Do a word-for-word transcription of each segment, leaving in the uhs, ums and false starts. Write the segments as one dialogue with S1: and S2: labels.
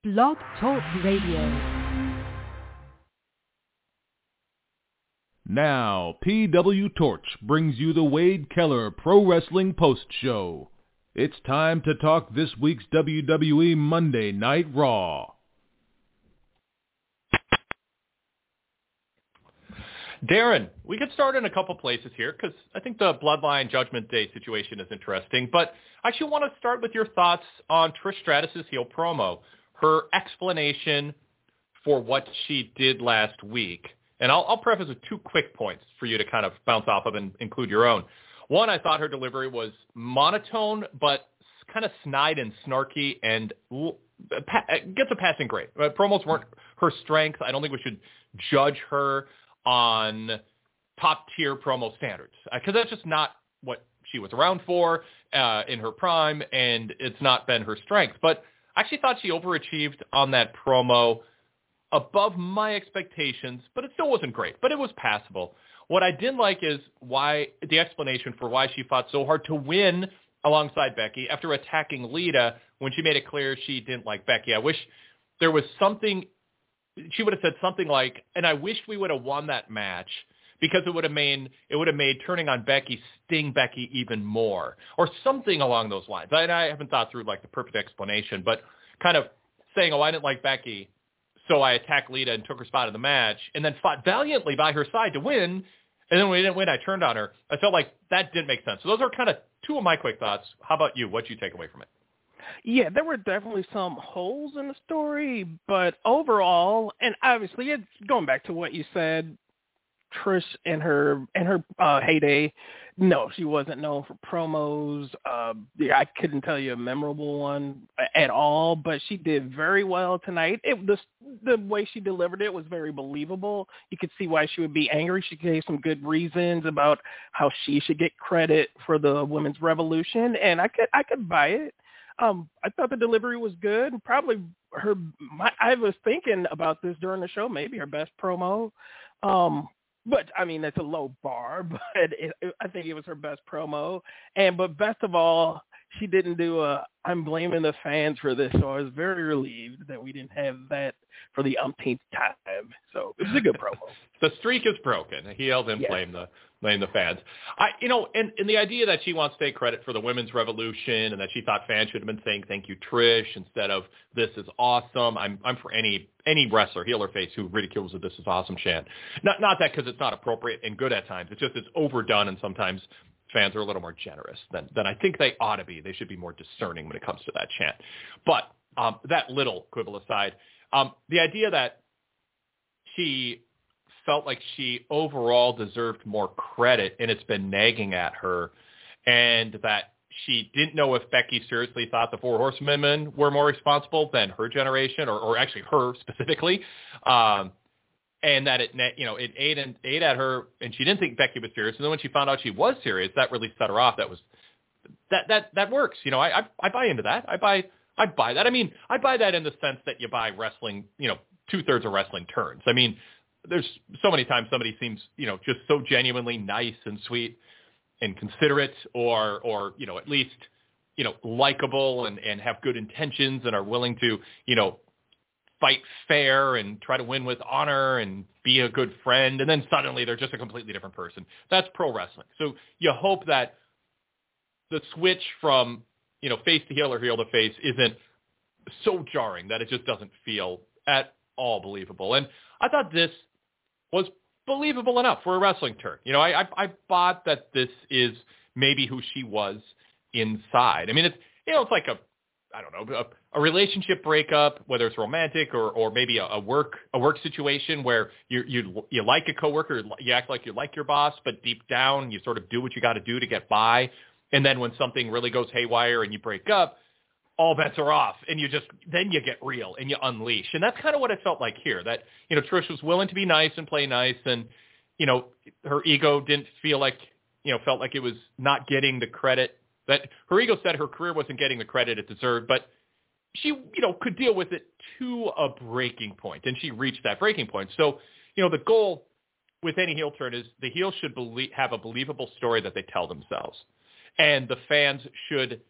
S1: Blog Talk Radio.
S2: Now, P W Torch brings you the Wade Keller Pro Wrestling Post Show. It's time to talk this week's W W E Monday Night Raw.
S3: Darren, we could start in a couple places here because I think the Bloodline Judgment Day situation is interesting, but I actually want to start with your thoughts on Trish Stratus's heel promo, her explanation for what she did last week. And I'll, I'll preface with two quick points for you to kind of bounce off of and include your own. One, I thought her delivery was monotone, but kind of snide and snarky and l- pa- gets a passing grade. Uh, promos weren't her strength. I don't think we should judge her on top-tier promo standards because uh, that's just not what she was around for uh, in her prime, and it's not been her strength. But I actually thought she overachieved on that promo above my expectations, but it still wasn't great, but it was passable. What I didn't like is why the explanation for why she fought so hard to win alongside Becky after attacking Lita when she made it clear she didn't like Becky. I wish there was something, she would have said something like, and I wish we would have won that match because it would have made, it would have made turning on Becky sting Becky even more, or something along those lines. I, I haven't thought through like the perfect explanation, but kind of saying, oh, I didn't like Becky, so I attacked Lita and took her spot in the match, and then fought valiantly by her side to win, and then when we didn't win, I turned on her. I felt like that didn't make sense. So those are kind of two of my quick thoughts. How about you? What did you take away from it?
S4: Yeah, there were definitely some holes in the story, but overall, and obviously, it's going back to what you said, Trish in her in her uh, heyday, no, she wasn't known for promos. Uh, yeah, I couldn't tell you a memorable one at all, but she did very well tonight. It the the way she delivered it was very believable. You could see why she would be angry. She gave some good reasons about how she should get credit for the women's revolution, and I could I could buy it. Um, I thought the delivery was good. Probably her. My, I was thinking about this during the show. Maybe her best promo. Um, But, I mean, that's a low bar, but it, it, I think it was her best promo. And But best of all, she didn't do a, I'm blaming the fans for this, so I was very relieved that we didn't have that for the umpteenth time. So it was a good promo.
S3: The streak is broken. He yelled and
S4: yes.
S3: blame the blame the fans. I, you know, and, and the idea that she wants to take credit for the women's revolution and that she thought fans should have been saying thank you, Trish, instead of this is awesome. I'm I'm for any any wrestler, heel or face, who ridicules the this is awesome chant. Not not that because it's not appropriate and good at times. It's just it's overdone, and sometimes fans are a little more generous than than I think they ought to be. They should be more discerning when it comes to that chant. But um, that little quibble aside, um, the idea that she felt like she overall deserved more credit, and it's been nagging at her, and that she didn't know if Becky seriously thought the Four Horsewomen were more responsible than her generation, or, or actually her specifically, um, and that it, you know, it ate and ate at her, and she didn't think Becky was serious. And then when she found out she was serious, that really set her off. That was that that that works. You know, I I, I buy into that. I buy I buy that. I mean, I buy that in the sense that you buy wrestling. You know, two thirds of wrestling turns. I mean, there's so many times somebody seems, you know, just so genuinely nice and sweet and considerate, or, or, you know, at least, you know, likable and, and have good intentions and are willing to, you know, fight fair and try to win with honor and be a good friend. And then suddenly they're just a completely different person. That's pro wrestling. So you hope that the switch from, you know, face to heel or heel to face isn't so jarring that it just doesn't feel at all believable. And I thought this was believable enough for a wrestling turn. You know, I, I I bought that this is maybe who she was inside. I mean, it's, you know, it's like a, I don't know, a, a relationship breakup, whether it's romantic or, or maybe a, a work a work situation where you you you like a coworker, you act like you like your boss, but deep down you sort of do what you got to do to get by. And then when something really goes haywire and you break up, all bets are off, and you just, then you get real and you unleash. And that's kind of what it felt like here, that, you know, Trish was willing to be nice and play nice, and, you know, her ego didn't feel like, you know, felt like it was not getting the credit that her ego said her career wasn't getting the credit it deserved, but she, you know, could deal with it to a breaking point, and she reached that breaking point. So, you know, the goal with any heel turn is the heel should believe, have a believable story that they tell themselves, and the fans should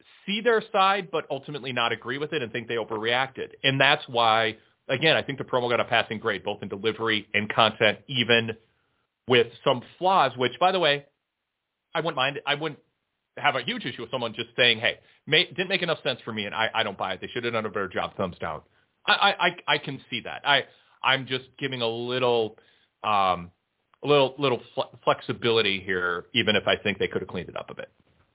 S3: see their side, but ultimately not agree with it and think they overreacted. And that's why, again, I think the promo got a passing grade, both in delivery and content, even with some flaws, which, by the way, I wouldn't mind. I wouldn't have a huge issue with someone just saying, hey, may, didn't make enough sense for me, and I, I don't buy it. They should have done a better job, thumbs down. I, I, I can see that. I, I'm just giving a little um, a little, little fle- flexibility here, even if I think they could have cleaned it up a bit.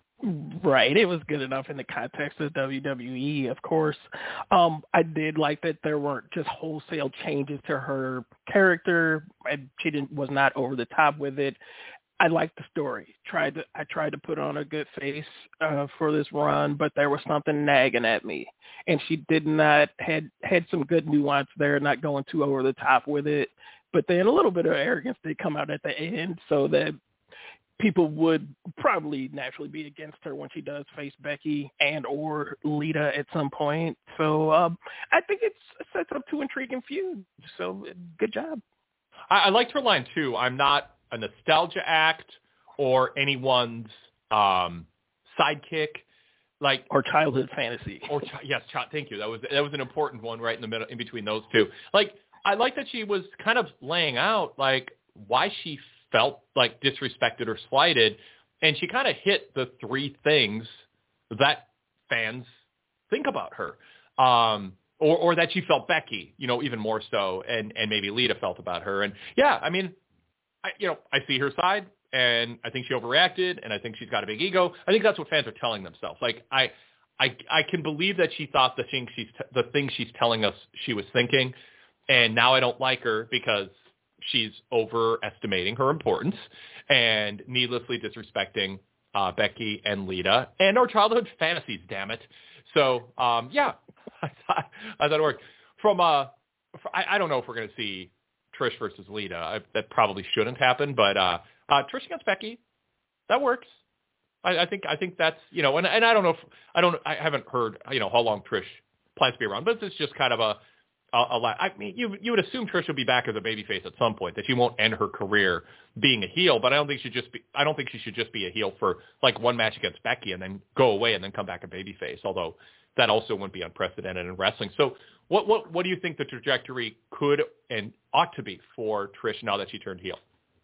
S4: Right. It was good enough in the context of W W E, of course. Um, I did like that there weren't just wholesale changes to her character. I, she didn't, was not over the top with it. I liked the story. Tried to, I tried to put on a good face uh, for this run, but there was something nagging at me. And she did not, had, had some good nuance there, not going too over the top with it. But then a little bit of arrogance did come out at the end, so that people would probably naturally be against her when she does face Becky and or Lita at some point. So um, I think it's, it sets up two intriguing feuds. So good job.
S3: I, I liked her line, too. I'm not a nostalgia act or anyone's um, sidekick. Like
S4: or childhood fantasy.
S3: Or chi- Yes, chi- thank you. That was that was an important one right in the middle, in between those two. Like, I like that she was kind of laying out, like, why she felt like disrespected or slighted, and she kind of hit the three things that fans think about her, um, or, or that she felt Becky, you know, even more so, and, and maybe Lita felt about her. And yeah, I mean, I, you know, I see her side, and I think she overreacted, and I think she's got a big ego. I think that's what fans are telling themselves. Like, I, I, I can believe that she thought the thing she's t- the thing she's telling us she was thinking, and now I don't like her because she's overestimating her importance and needlessly disrespecting uh, Becky and Lita and our childhood fantasies, damn it. So, um, yeah, I thought, I thought it worked. From, uh, I, I don't know if we're going to see Trish versus Lita. I, that probably shouldn't happen, but uh, uh, Trish against Becky, that works. I, I think I think that's, you know, and, and I don't know if, I don't, I haven't heard, you know, how long Trish plans to be around, but it's just kind of a, A, a, I mean, you you would assume Trish will be back as a babyface at some point, that she won't end her career being a heel. But I don't think she just be. I don't think she should just be a heel for like one match against Becky and then go away and then come back a babyface. Although that also wouldn't be unprecedented in wrestling. So what what what do you think the trajectory could and ought to be for Trish now that she turned heel?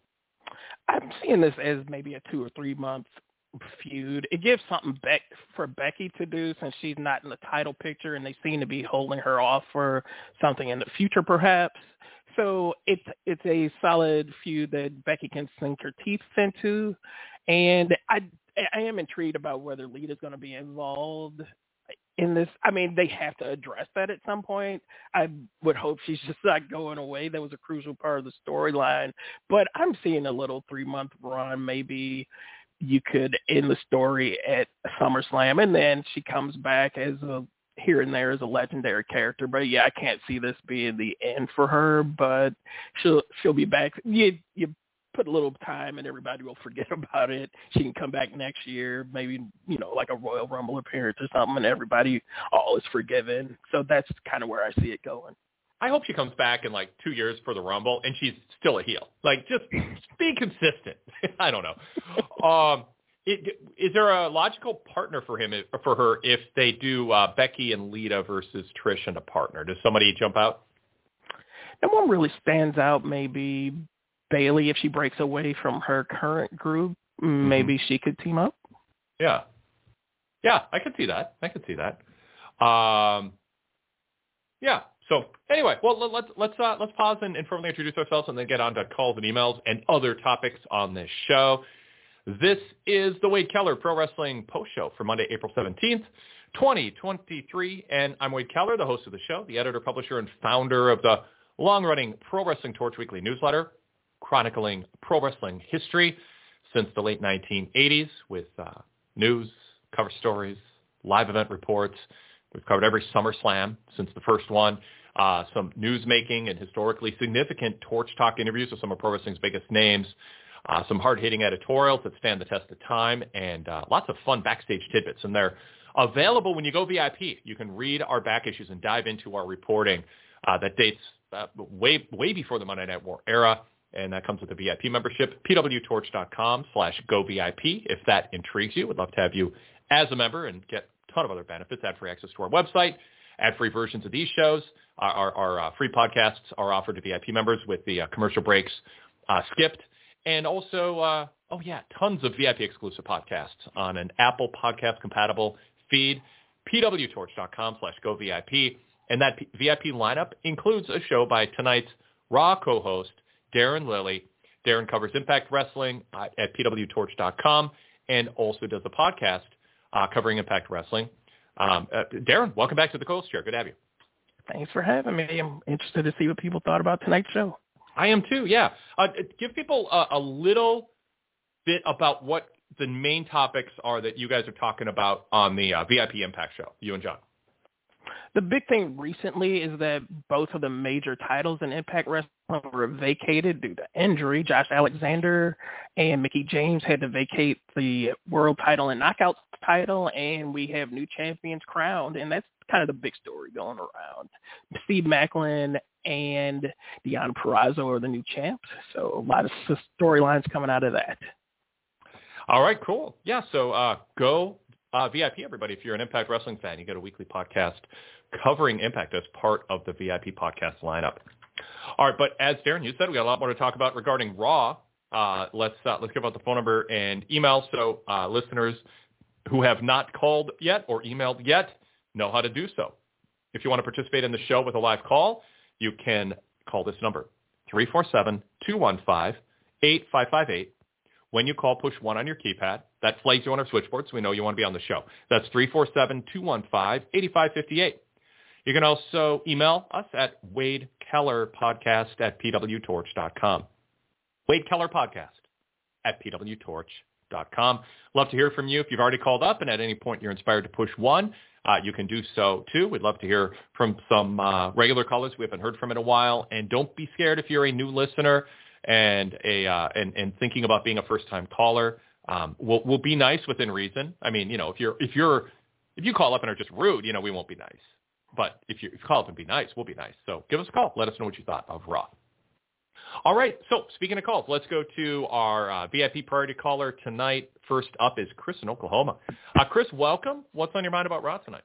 S4: I'm seeing this as maybe a two or three month feud. It gives something back for Becky to do since she's not in the title picture, and they seem to be holding her off for something in the future, perhaps. So it's it's a solid feud that Becky can sink her teeth into, and I I am intrigued about whether Lita's going to be involved in this. I mean, they have to address that at some point. I would hope she's just not going away. That was a crucial part of the storyline, but I'm seeing a little three month run, maybe. You could end the story at SummerSlam, and then she comes back as a here and there as a legendary character. But yeah, I can't see this being the end for her. But she'll she'll be back. You you put a little time, and everybody will forget about it. She can come back next year, maybe you know like a Royal Rumble appearance or something, and everybody all is forgiven. So that's kind of where I see it going.
S3: I hope she comes back in like two years for the Rumble and she's still a heel. Like, just be consistent. I don't know. Um, it, is there a logical partner for him, for her, if they do uh, Becky and Lita versus Trish and a partner? Does somebody jump out?
S4: No one really stands out. Maybe Bayley, if she breaks away from her current group, maybe mm-hmm. she could team up.
S3: Yeah. Yeah, I could see that. I could see that. Um, yeah. So anyway, well, let's let's uh, let's pause and, and formally introduce ourselves, and then get on to calls and emails and other topics on this show. This is the Wade Keller Pro Wrestling Post Show for Monday, April seventeenth, twenty twenty-three, and I'm Wade Keller, the host of the show, the editor, publisher, and founder of the long-running Pro Wrestling Torch weekly newsletter, chronicling pro wrestling history since the late nineteen eighties with uh, news, cover stories, live event reports. We've covered every SummerSlam since the first one. Uh, some news-making and historically significant Torch Talk interviews with some of pro wrestling's biggest names, uh, some hard-hitting editorials that stand the test of time, and uh, lots of fun backstage tidbits. And they're available when you go V I P. You can read our back issues and dive into our reporting uh, that dates uh, way way before the Monday Night War era, and that comes with a V I P membership, pwtorch.com slash go VIP, if that intrigues you. We'd love to have you as a member and get ton of other benefits, ad-free access to our website, ad-free versions of these shows. Our, our, our uh, free podcasts are offered to V I P members with the uh, commercial breaks uh, skipped. And also, uh, oh yeah, tons of V I P exclusive podcasts on an Apple podcast compatible feed, pwtorch.com slash go VIP. And that P- V I P lineup includes a show by tonight's Raw co-host, Darren Lilly. Darren covers Impact Wrestling uh, at p w torch dot com and also does a podcast uh, covering Impact Wrestling. Um, uh, Darren, welcome back to the Coast Chair. Good to have you.
S4: Thanks for having me. I'm interested to see what people thought about tonight's show.
S3: I am too, yeah. Uh, give people a, a little bit about what the main topics are that you guys are talking about on the uh, V I P Impact show, you and John.
S4: The big thing recently is that both of the major titles in Impact Wrestling were vacated due to injury. Josh Alexander and Mickie James had to vacate the world title and knockouts title, and we have new champions crowned, and that's kind of the big story going around. Steve Maclin and Deonna Purrazzo are the new champs, so a lot of storylines coming out of that.
S3: All right, cool. Yeah, so uh, go uh, V I P, everybody. If you're an Impact Wrestling fan, you get a weekly podcast covering Impact as part of the V I P podcast lineup. All right, but as Darren, you said, we got a lot more to talk about regarding Raw. Uh, let's uh, let's give out the phone number and email so uh, listeners who have not called yet or emailed yet know how to do so. If you want to participate in the show with a live call, you can call this number, three four seven, two one five, eight five five eight. When you call, push one on your keypad. That flags you on our switchboard, so we know you want to be on the show. That's three four seven, two one five, eight five five eight. You can also email us at Wade Keller Podcast at p w torch dot com. Wade Keller Podcast at p w torch dot com. Love to hear from you. If you've already called up and at any point you're inspired to push one, uh, you can do so too. We'd love to hear from some uh, regular callers we haven't heard from in a while. And don't be scared if you're a new listener and a uh, and, and thinking about being a first-time caller. Um, we'll we'll be nice within reason. I mean, you know, if you're if you're if you call up and are just rude, you know, we won't be nice. But if you, if you call up and be nice, we'll be nice. So give us a call. Let us know what you thought of Raw. All right. So speaking of calls, let's go to our uh, V I P priority caller tonight. First up is Chris in Oklahoma. Uh, Chris, welcome. What's on your mind about Raw tonight?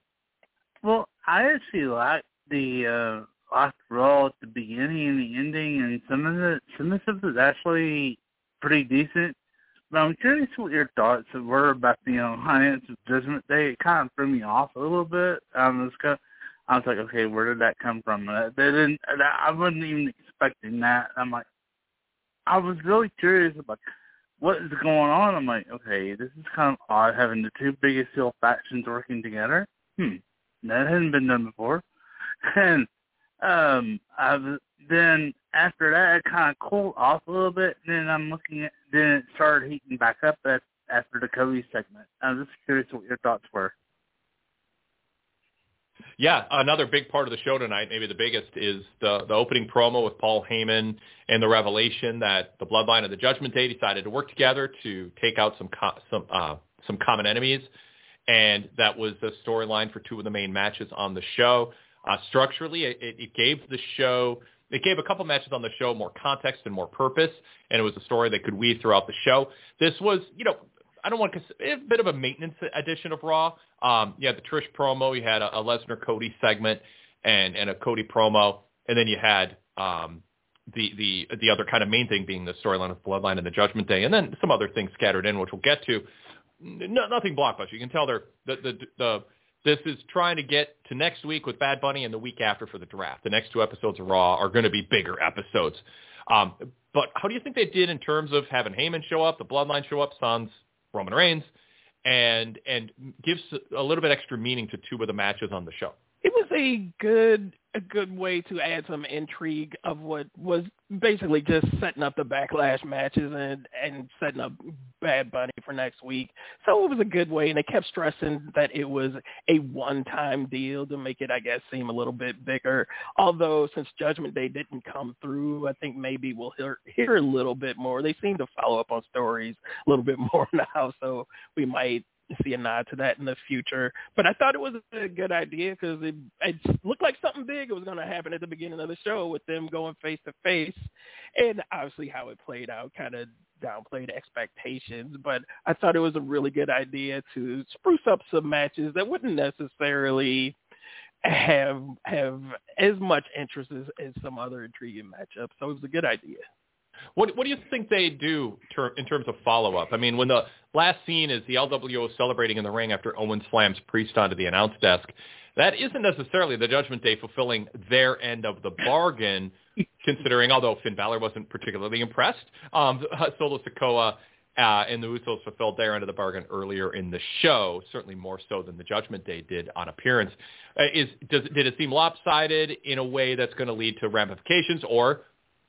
S5: Well, I actually like the uh, last Raw at the beginning and the ending, and some of the some of the stuff is actually pretty decent. But I'm curious what your thoughts were about the Alliance of Judgment Day. It kind of threw me off a little bit. Um, was kind of, I was like, okay, where did that come from? Uh, they didn't. I wasn't even expecting that. I'm like, I was really curious about what is going on. I'm like, okay, this is kind of odd having the two biggest heel factions working together. Hmm, that hadn't been done before. And um, I've then after that, it kind of cooled off a little bit. And then I'm looking at, then it started heating back up at, after the Cody segment. I was just curious what your thoughts were.
S3: Yeah, another big part of the show tonight, maybe the biggest, is the, the opening promo with Paul Heyman and the revelation that the Bloodline and the Judgment Day decided to work together to take out some co- some uh, some common enemies, and that was the storyline for two of the main matches on the show. Uh, structurally, it, it gave the show, it gave a couple matches on the show more context and more purpose, and it was a story that could weave throughout the show. This was, you know, I don't want to, a bit of a maintenance edition of Raw. Um, you had the Trish promo, you had a, a Lesnar-Cody segment, and, and a Cody promo, and then you had um, the the the other kind of main thing being the storyline of Bloodline and the Judgment Day, and then some other things scattered in, which we'll get to. No, nothing blockbuster. You can tell they're the the the. This is trying to get to next week with Bad Bunny and the week after for the draft. The next two episodes of Raw are going to be bigger episodes. Um, but how do you think they did in terms of having Heyman show up, the Bloodline show up, Sans Roman Reigns, and and gives a little bit extra meaning to two of the matches on the show?
S4: It was a good a good way to add some intrigue of what was basically just setting up the Backlash matches and, and setting up Bad Bunny for next week. So it was a good way, and they kept stressing that it was a one-time deal to make it, I guess, seem a little bit bigger. Although since Judgment Day didn't come through, I think maybe we'll hear, hear a little bit more. They seem to follow up on stories a little bit more now, so we might see a nod to that in the future. But I thought it was a good idea because it, it looked like something big was going to happen at the beginning of the show with them going face to face. And obviously how it played out kind of downplayed expectations, but I thought it was a really good idea to spruce up some matches that wouldn't necessarily have have as much interest as, as some other intriguing matchups. So it was a good idea.
S3: What what do you think they do ter- in terms of follow-up? I mean, when the last scene is the L W O celebrating in the ring after Owen slams Priest onto the announce desk, that isn't necessarily the Judgment Day fulfilling their end of the bargain, considering, although Finn Balor wasn't particularly impressed, um, Solo Sikoa uh, and the Usos fulfilled their end of the bargain earlier in the show, certainly more so than the Judgment Day did on appearance. Uh, is does Did it seem lopsided in a way that's going to lead to ramifications, or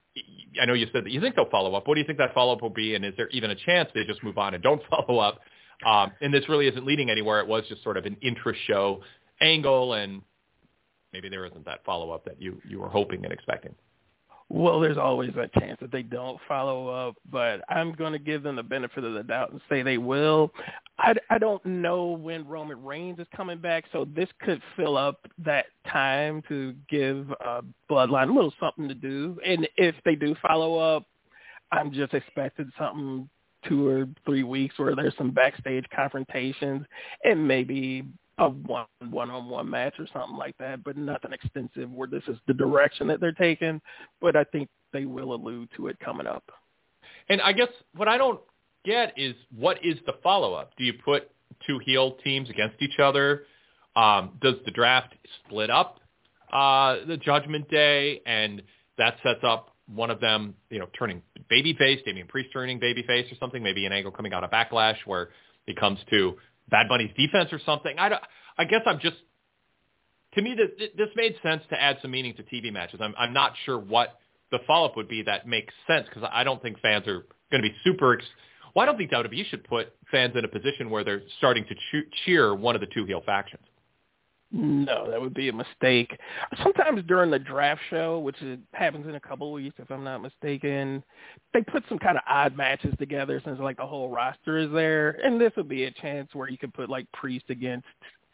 S3: I know you said that you think they'll follow up. What do you think that follow-up will be, and is there even a chance they just move on and don't follow up? Um, and this really isn't leading anywhere. It was just sort of an intra-show angle, and maybe there isn't that follow-up that you, you were hoping and expecting.
S4: Well, there's always a chance that they don't follow up, but I'm going to give them the benefit of the doubt and say they will. I, I don't know when Roman Reigns is coming back, so this could fill up that time to give uh, Bloodline a little something to do. And if they do follow up, I'm just expecting something two or three weeks where there's some backstage confrontations and maybe a one one-on-one match or something like that, but nothing extensive where this is the direction that they're taking. But I think they will allude to it coming up.
S3: And I guess what I don't get is, what is the follow-up? Do you put two heel teams against each other? Um, does the draft split up uh, the Judgment Day, and that sets up one of them, you know, turning babyface, Damian Priest turning babyface or something, maybe an angle coming out of Backlash where it comes to Bad Bunny's defense or something. I, don't, I guess I'm just, to me, this, this made sense to add some meaning to T V matches. I'm, I'm not sure what the follow-up would be that makes sense, because I don't think fans are going to be super ex- well, I don't think W W E should put fans in a position where they're starting to che- cheer one of the two heel factions.
S4: No, that would be a mistake. Sometimes during the draft show, which is, happens in a couple of weeks, if I'm not mistaken, they put some kind of odd matches together since like the whole roster is there. And this would be a chance where you could put like Priest against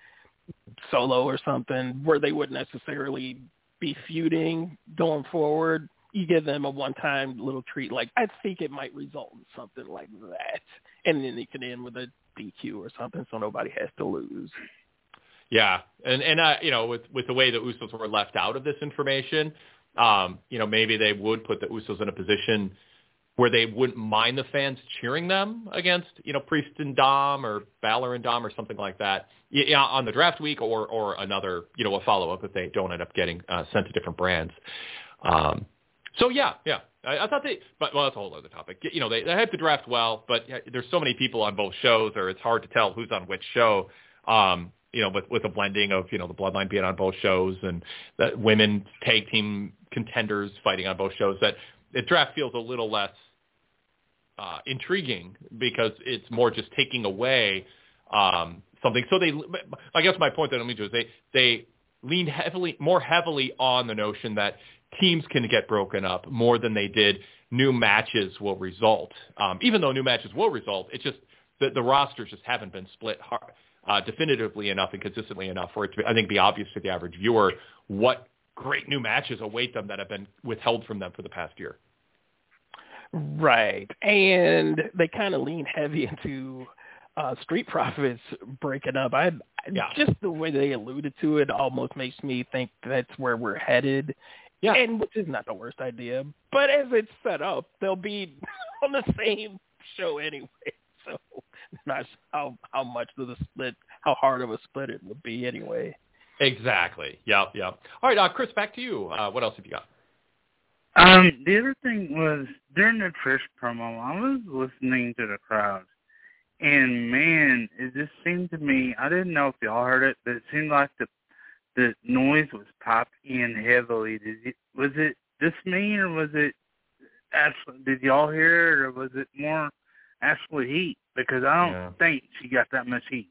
S4: Solo or something where they wouldn't necessarily be feuding going forward. You give them a one-time little treat. Like, I think it might result in something like that. And then you can end with a D Q or something so nobody has to lose.
S3: Yeah, and and uh, you know, with with the way the Usos were left out of this information, um, you know, maybe they would put the Usos in a position where they wouldn't mind the fans cheering them against, you know, Priest and Dom or Balor and Dom or something like that, yeah, on the draft week, or or another, you know, a follow up if they don't end up getting uh, sent to different brands. Um, so yeah, yeah, I, I thought they, but well, that's a whole other topic. You know, they they have to draft well, but yeah, there's so many people on both shows, or it's hard to tell who's on which show. Um, you know, with, with a blending of, you know, the Bloodline being on both shows and the women tag team contenders fighting on both shows, that the draft feels a little less uh, intriguing because it's more just taking away um, something. So they, I guess my point that I'm going to do is they, they lean heavily, more heavily on the notion that teams can get broken up more than they did new matches will result. Um, even though new matches will result, it's just the, the rosters just haven't been split hard. Uh, definitively enough and consistently enough for it to, I think, be obvious to the average viewer what great new matches await them that have been withheld from them for the past year.
S4: Right. And they kind of lean heavy into uh, Street Profits breaking up. I yeah. Just the way they alluded to it almost makes me think that's where we're headed. Yeah. And which is not the worst idea. But as it's set up, they'll be on the same show anyway. So not how how much of the split, how hard of a split it would be anyway.
S3: Exactly. Yep. Yep. All right, uh, Chris, back to you. Uh, what else have you got?
S5: Um, the other thing was during the Trish promo, I was listening to the crowd, and man, it just seemed to me, I didn't know if y'all heard it, but it seemed like the the noise was popped in heavily. Did you, was it just me, or was it actually? Did y'all hear it, or was it more actually heat? Because I don't yeah. think she got that much heat.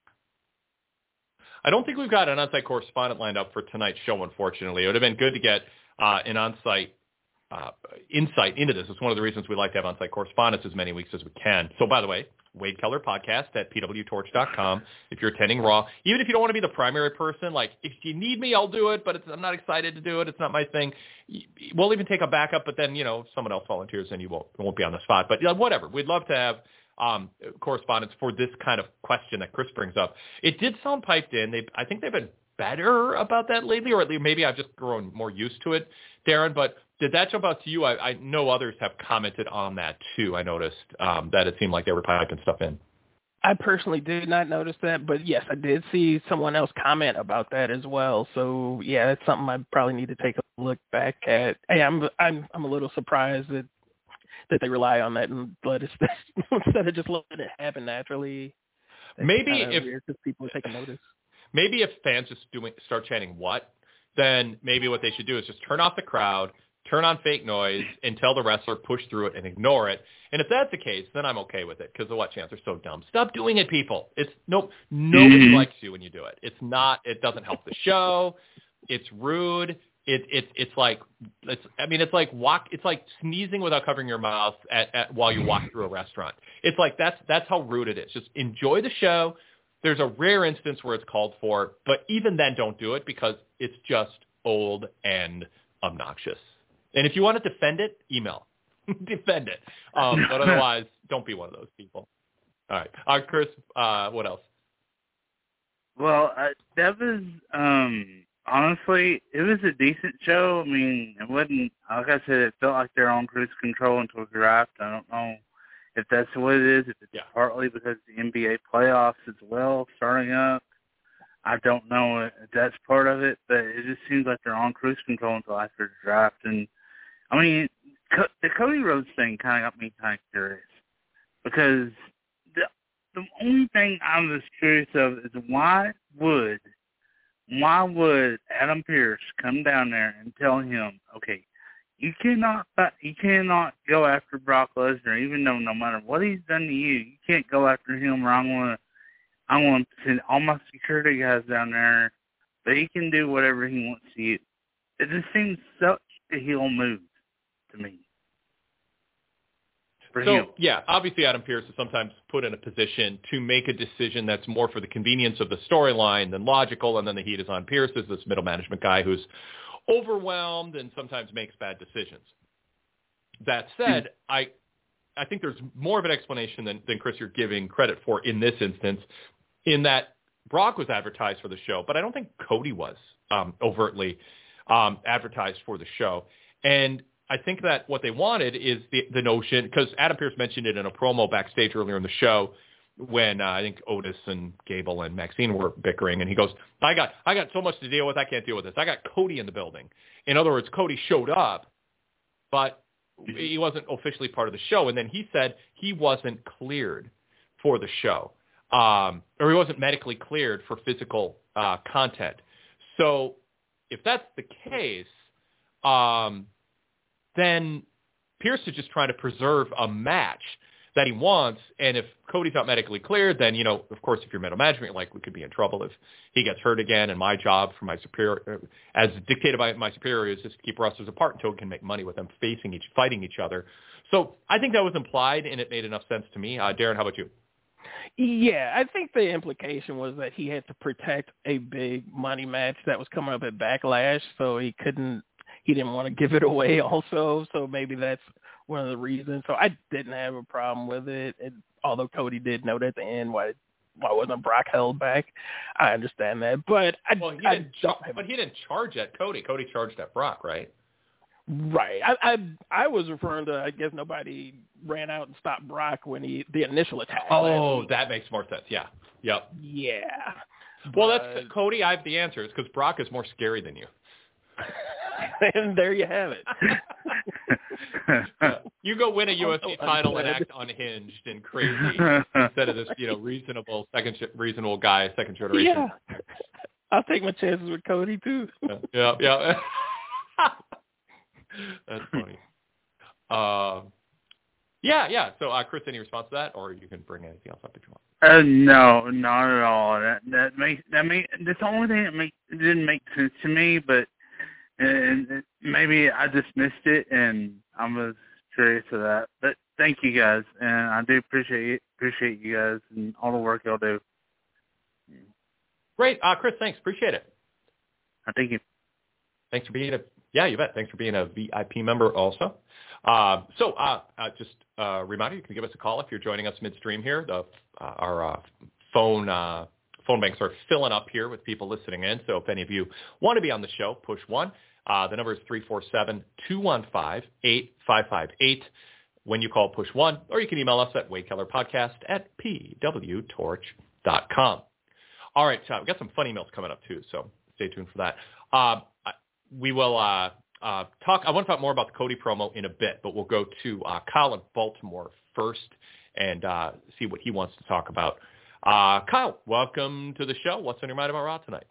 S3: I don't think we've got an on-site correspondent lined up for tonight's show, unfortunately. It would have been good to get uh, an on-site uh, insight into this. It's one of the reasons we like to have on-site correspondents as many weeks as we can. So, by the way, Wade Keller Podcast at p w torch dot com. If you're attending Raw, even if you don't want to be the primary person, like if you need me, I'll do it, but it's, I'm not excited to do it. It's not my thing. We'll even take a backup, but then, you know, if someone else volunteers, then you won't, won't be on the spot. But you know, whatever. We'd love to have um, correspondence for this kind of question that Chris brings up. It did sound piped in. They, I think they've been better about that lately, or at least maybe I've just grown more used to it, Darren. But did that jump out to you? I, I know others have commented on that too. I noticed um, that it seemed like they were piping stuff in.
S4: I personally did not notice that, but yes, I did see someone else comment about that as well. So yeah, that's something I probably need to take a look back at. Hey, I'm I'm I'm a little surprised that that they rely on that and let it instead of just letting it happen naturally. That's
S3: maybe if
S4: people are taking notice.
S3: Maybe if fans just doing start chanting what, then maybe what they should do is just turn off the crowd, turn on fake noise, and tell the wrestler push through it and ignore it. And if that's the case, then I'm okay with it because the what chants are so dumb. Stop doing it, people. It's nope. Nobody likes you when you do it. It's not. It doesn't help the show. It's rude. It it it's like it's. I mean, it's like walk. It's like sneezing without covering your mouth at, at while you walk through a restaurant. It's like that's that's how rude it is. Just enjoy the show. There's a rare instance where it's called for, but even then, don't do it because it's just old and obnoxious. And if you want to defend it, email. Defend it. Um, but otherwise, don't be one of those people. All right. Uh, Chris, uh, what else?
S5: Well, uh, that was, um, honestly, it was a decent show. I mean, it wasn't, like I said, it felt like they're on cruise control until the draft. I don't know if that's what it is, if it's
S3: yeah.
S5: partly because the N B A playoffs as well starting up. I don't know if that's part of it, but it just seems like they're on cruise control until after the draft. And, I mean, the Cody Rhodes thing kind of got me kind of curious because the, the only thing I was curious of is why would, why would Adam Pearce come down there and tell him, okay, You cannot you cannot go after Brock Lesnar, even though no matter what he's done to you, you can't go after him or I'm gonna I'm gonna send all my security guys down there, but he can do whatever he wants to you. It just seems such a heel move to me. For
S3: so,
S5: him.
S3: yeah, obviously Adam Pearce is sometimes put in a position to make a decision that's more for the convenience of the storyline than logical, and then the heat is on Pearce as this middle management guy who's overwhelmed and sometimes makes bad decisions. That said, I I think there's more of an explanation than, than Chris, you're giving credit for in this instance, in that Brock was advertised for the show, but I don't think Cody was um, overtly um, advertised for the show. And I think that what they wanted is the, the notion, because Adam Pearce mentioned it in a promo backstage earlier in the show, when uh, I think Otis and Gable and Maxine were bickering, and he goes, I got I got so much to deal with, I can't deal with this. I got Cody in the building. In other words, Cody showed up, but he wasn't officially part of the show. And then he said he wasn't cleared for the show, um, or he wasn't medically cleared for physical uh, content. So if that's the case, um, then Pearce is just trying to preserve a match that he wants, and if Cody's not medically cleared, then, you know, of course, if you're middle management, you're like, we could be in trouble if he gets hurt again, and my job for my superior, as dictated by my superior, is just to keep wrestlers apart until we can make money with them facing each, fighting each other. So I think that was implied, and it made enough sense to me. Uh, Darren, how about you?
S4: Yeah, I think the implication was that he had to protect a big money match that was coming up at Backlash, so he couldn't, he didn't want to give it away also, so maybe that's one of the reasons. So I didn't have a problem with it. And although Cody did note at the end why why wasn't Brock held back, I understand that. But I,
S3: well, he
S4: I
S3: didn't
S4: don't
S3: char- but he didn't charge at Cody. Cody charged at Brock, right?
S4: Right. I, I I was referring to, I guess nobody ran out and stopped Brock when he the initial attack.
S3: Oh, that makes more sense. Yeah. Yep.
S4: Yeah.
S3: Well,
S4: but,
S3: that's Cody. I have the answers because Brock is more scary than you.
S4: And there you have it.
S3: uh, you go win a U F C title and act unhinged and crazy instead of this, you know, reasonable second, reasonable guy, second generation.
S4: Yeah, I'll take my chances with Cody too.
S3: yeah, yeah. yeah. That's funny. Uh, yeah, yeah. So, uh, Chris, any response to that, or you can bring anything else up if you want?
S5: Uh, no, not at all. That that makes that make that's the only thing that make it didn't make sense to me, but. And maybe I just missed it, and I was curious of that. But thank you guys, and I do appreciate appreciate you guys and all the work y'all do.
S3: Great, uh, Chris. Thanks, appreciate it.
S5: I thank you.
S3: Thanks for being a yeah, you bet. Thanks for being a V I P member also. Uh, so uh, uh, just a reminder, you can give us a call if you're joining us midstream here. The, uh, our uh, phone uh, phone banks are filling up here with people listening in. So if any of you want to be on the show, push one. Uh, the number is three four seven, two one five, eight five five eight. When you call, push one. Or you can email us at wadekellerpodcast at p w torch dot com. All right, so we've got some fun emails coming up too, so stay tuned for that. Uh, we will uh, uh, talk. I want to talk more about the Cody promo in a bit, but we'll go to uh, Kyle in Baltimore first and uh, see what he wants to talk about. Uh, Kyle, welcome to the show. What's on your mind about Raw tonight?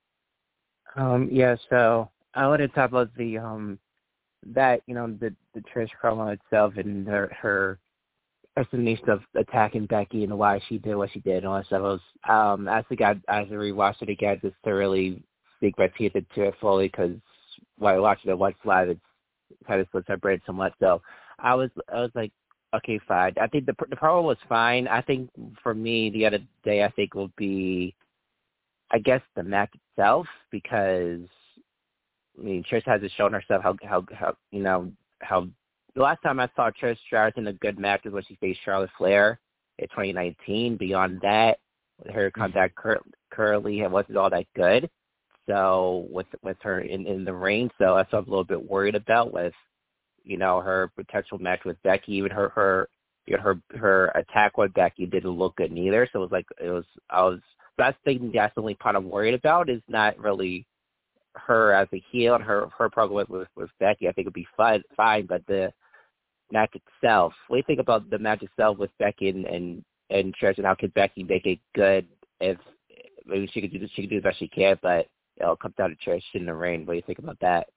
S6: Um, yeah, so I want to talk about the um, that you know the the Trish promo itself and her her explanation of attacking Becky and why she did what she did and all that stuff. I was um, as the guy as I rewatched it again, just to really speak my teeth into it fully, because while I watched it once live, it's kind of splits my brain somewhat. So I was I was like, okay, fine. I think the the promo was fine. I think for me, the other day, I think will be, I guess, the match itself, because I mean, Trish hasn't shown herself how how how you know how. The last time I saw Trish Stratus in a good match was when she faced Charlotte Flair in twenty nineteen. Beyond that, her contact cur- currently wasn't all that good. So with with her in, in the ring, so that's what I'm a little bit worried about with, you know, her potential match with Becky. Even her her you know, her her attack with Becky didn't look good neither. So it was like it was I was that's the thing that's the only part I'm worried about is not really her as a heel and her her program with, with with Becky. I think it'd be fine fine, but the match itself. What do you think about the match itself with Becky and and, and Trish, and how could Becky make it good if maybe she could do she could do the best she can, but it'll come down to Trish in the ring. What do you think about that?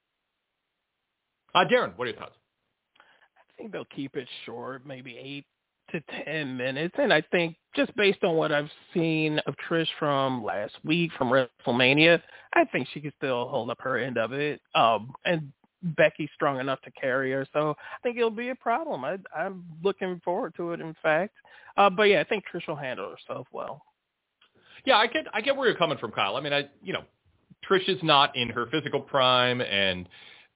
S3: Uh, Darren, what are your thoughts?
S4: I think they'll keep it short, maybe eight to ten minutes. And I think just based on what I've seen of Trish from last week, from WrestleMania, I think she can still hold up her end of it. Um, and Becky's strong enough to carry her, so I think it'll be a problem. I, I'm looking forward to it, in fact. Uh, but yeah, I think Trish will handle herself well.
S3: Yeah, I get I get where you're coming from, Kyle. I mean, I you know, Trish is not in her physical prime, and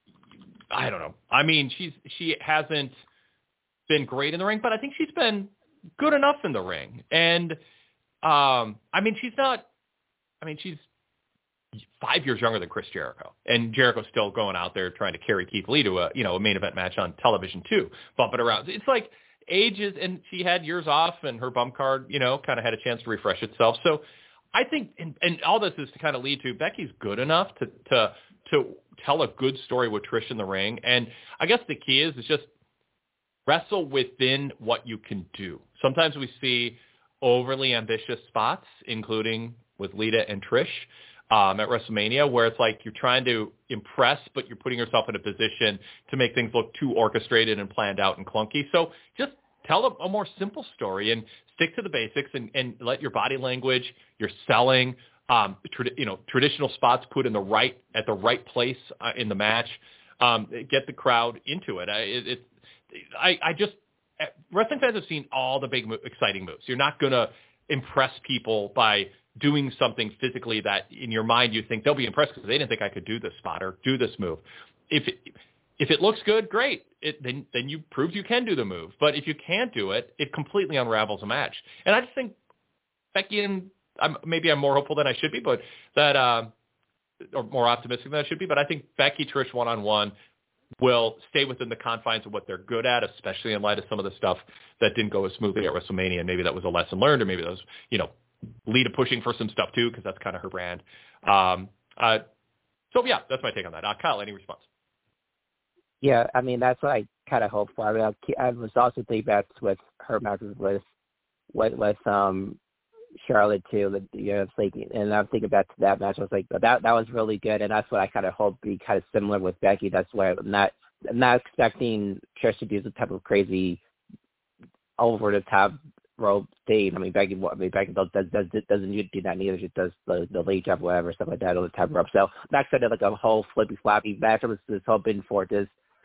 S3: I don't know. I mean, she's she hasn't been great in the ring, but I think she's been good enough in the ring. And um, I mean, she's not. I mean, she's five years younger than Chris Jericho, and Jericho's still going out there trying to carry Keith Lee to a you know a main event match on television too, bumping around. It's like ages, and she had years off, and her bump card, you know, kind of had a chance to refresh itself. So I think, and, and all this is to kind of lead to Becky's good enough to to to tell a good story with Trish in the ring. And I guess the key is is just wrestle within what you can do. Sometimes we see overly ambitious spots, including with Lita and Trish um, at WrestleMania, where it's like you're trying to impress, but you're putting yourself in a position to make things look too orchestrated and planned out and clunky. So just tell a, a more simple story and stick to the basics, and, and let your body language, your selling, um, tra- you know, traditional spots put in the right at the right place uh, in the match, um, get the crowd into it. I, it, it I, I just wrestling fans have seen all the big, mo- exciting moves. You're not going to impress people by doing something physically that in your mind you think they'll be impressed because they didn't think I could do this spot or do this move. If it, if it looks good, great. It, then then you proved you can do the move. But if you can't do it, it completely unravels a match. And I just think Becky and I'm, maybe I'm more hopeful than I should be, but that uh, or more optimistic than I should be. But I think Becky Trish one on one will stay within the confines of what they're good at, especially in light of some of the stuff that didn't go as smoothly at WrestleMania. And maybe that was a lesson learned, or maybe that was, you know, Lita pushing for some stuff too, because that's kind of her brand. Um, uh, so yeah, that's my take on that. Uh, Kyle, any response?
S6: Yeah, I mean, that's what I kind of hope for. I mean, I was also thinking about with her matches with, with, with um, Charlotte too. That, you know, it's like, and I'm thinking back to that match. I was like, that that was really good, and that's what I kind of hope be kind of similar with Becky. That's why I'm not I'm not expecting Trish to do the type of crazy over the top rope thing. I mean, Becky, I mean, Becky does, does, does, doesn't do that neither. She does the, the lead jump, whatever, stuff like that, on the top rope. So I'm not expecting like a whole flippy floppy match. I was just hoping for this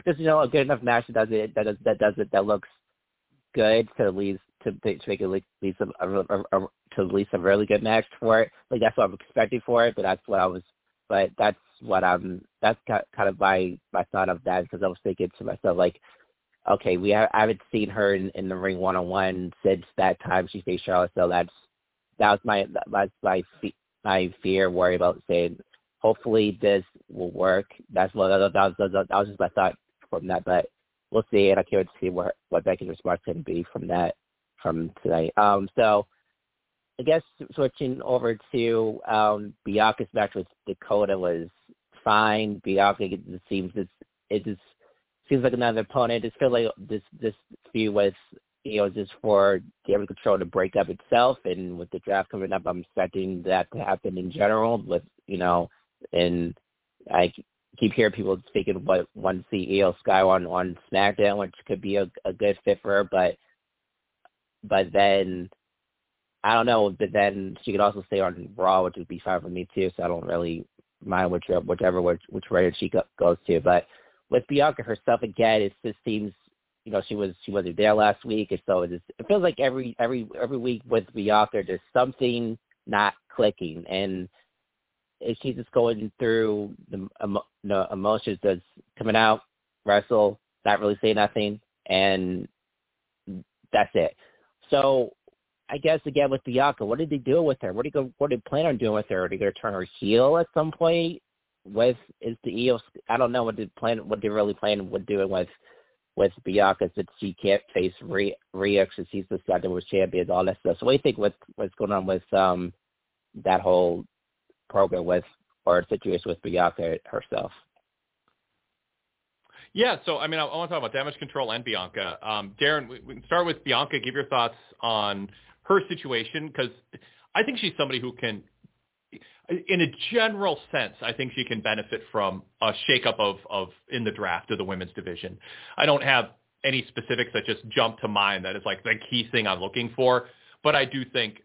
S6: just, you know, a good enough match that does it, that does, that does it, that looks good to at least, to, to make it at least a, a, a, a, to at least a really good match for it. Like, that's what I'm expecting for it, but that's what I was, but that's what I'm, that's kind of my, my thought of that, because I was thinking to myself, like, okay, we have, I haven't seen her in, in the ring one-on-one since that time she faced Charlotte, so that's, that was my, that's my, my fear, worry about saying, hopefully this will work. That's what, that was, that was just my thought from that, but we'll see, and I can't wait to see what, what Becky's response can be from that, from tonight. Um, so, I guess switching over to um, Bianca's match with Dakota was fine. Bianca, it seems it's, it just seems like another opponent. It feels like this this feud was, you know, just for Damage Control to break up itself, and with the draft coming up, I'm expecting that to happen in general. With, you know, and I keep hearing people speaking what one see Io Sky on on SmackDown, which could be a, a good fit for her, but but then. I don't know, but then she could also stay on Raw, which would be fine for me too. So I don't really mind which, whichever which which rated she go, goes to. But with Bianca herself, again, it just seems, you know, she was she wasn't there last week, and so it, just, it feels like every every every week with Bianca, there's something not clicking, and she's just going through the, emo, the emotions that's coming out, wrestle, not really say nothing, and that's it. So. I guess again with Bianca, what did they do with her? What did they go? What did they plan on doing with her? Are they going to turn her heel at some point? With is the Io? I don't know what they plan. What they really plan with doing with with Bianca, since she can't face Rhea because she's the second was champion, all that stuff. So what do you think? What what's going on with um that whole program with or situation with Bianca herself?
S3: Yeah, so I mean, I, I want to talk about Damage Control and Bianca. Um, Darren, we, we can start with Bianca. Give your thoughts on her situation, because I think she's somebody who can, in a general sense, I think she can benefit from a shakeup of, of in the draft of the women's division. I don't have any specifics that just jump to mind that is like the key thing I'm looking for, but I do think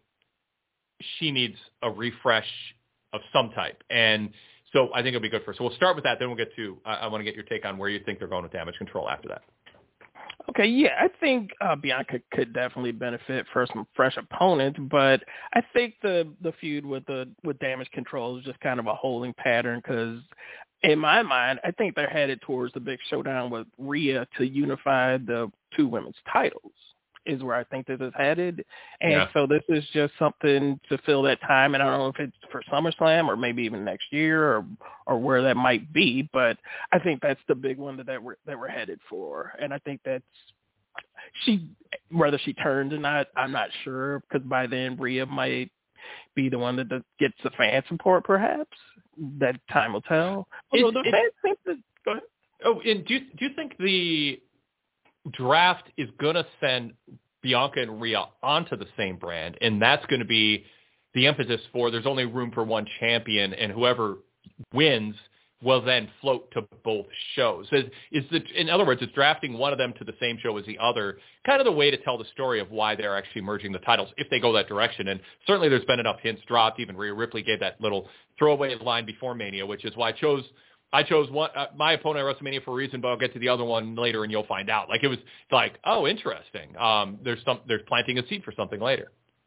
S3: she needs a refresh of some type, and so I think it'll be good for her. So we'll start with that, then we'll get to, I, I want to get your take on where you think they're going with Damage Control after that.
S4: Okay, yeah, I think uh, Bianca could definitely benefit for some fresh opponents, but I think the the feud with the with Damage Control is just kind of a holding pattern, because in my mind, I think they're headed towards the big showdown with Rhea to unify the two women's titles, is where I think this is headed. And yeah. So this is just something to fill that time. And I don't know if it's for SummerSlam or maybe even next year or, or where that might be, but I think that's the big one that, that we're, that we're headed for. And I think that's she, whether she turns or not, I'm not sure, because by then Rhea might be the one that gets the fan support, perhaps. That time will tell.
S3: It,
S4: Although the
S3: it,
S4: fans think that, go ahead.
S3: Oh, and do you, do you think the draft is going to send Bianca and Rhea onto the same brand, and that's going to be the emphasis for there's only room for one champion, and whoever wins will then float to both shows? Is, is the, in other words, is drafting one of them to the same show as the other kind of the way to tell the story of why they're actually merging the titles, if they go that direction? And certainly there's been enough hints dropped. Even Rhea Ripley gave that little throwaway line before Mania, which is why I chose I chose one uh, my opponent at WrestleMania for a reason, but I'll get to the other one later, and you'll find out. Like, it was like, oh, interesting. Um, there's some there's planting a seed for something later.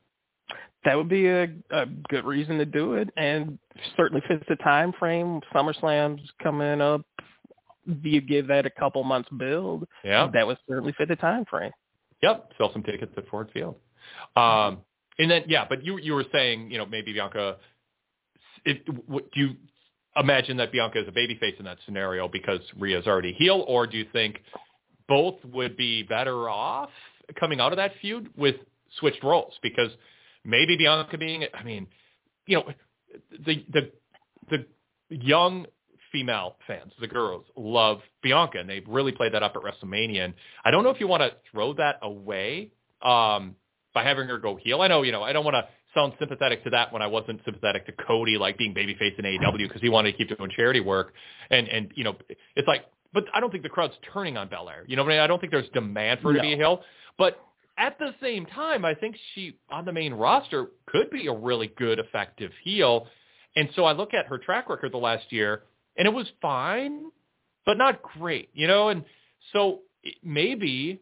S4: That would be a, a good reason to do it, and certainly fits the time frame. SummerSlam's coming up. You give that a couple months build.
S3: Yeah,
S4: that would certainly fit the time frame.
S3: Yep, sell some tickets at Ford Field. Um, and then yeah, but you you were saying, you know, maybe Bianca. It, what, do you imagine that Bianca is a babyface in that scenario because Rhea's already heel, or do you think both would be better off coming out of that feud with switched roles? Because maybe Bianca being, I mean, you know, the the the young female fans, the girls, love Bianca, and they've really played that up at WrestleMania. And I don't know if you want to throw that away um, by having her go heel. I know, you know, I don't want to sound sympathetic to that when I wasn't sympathetic to Cody, like being babyface in A E W because he wanted to keep doing charity work. And, and you know, it's like, but I don't think the crowd's turning on Belair. You know what I mean? I don't think there's demand for her no. to be a heel. But at the same time, I think she, on the main roster, could be a really good, effective heel. And so I look at her track record the last year, and it was fine. but not great, you know? And so maybe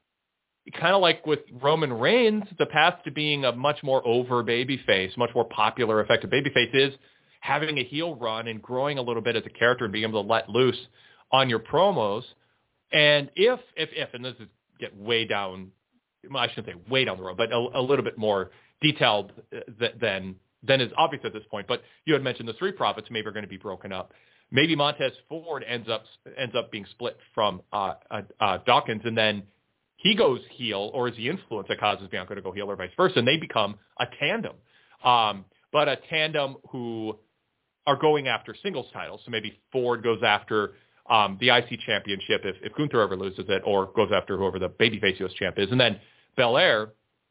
S3: kind of like with Roman Reigns, the path to being a much more over babyface, much more popular, effective babyface is having a heel run and growing a little bit as a character and being able to let loose on your promos. And if, if, if, and this is get way down, well, I shouldn't say way down the road, but a, a little bit more detailed th- than, than is obvious at this point. But you had mentioned the Street Profits maybe are going to be broken up. Maybe Montez Ford ends up, ends up being split from uh, uh, uh, Dawkins, and then he goes heel, or is the influence that causes Bianca to go heel, or vice versa, and they become a tandem. Um, but a tandem who are going after singles titles. So maybe Ford goes after um, the I C championship if, if Gunther ever loses it, or goes after whoever the babyface U S champ is. And then Belair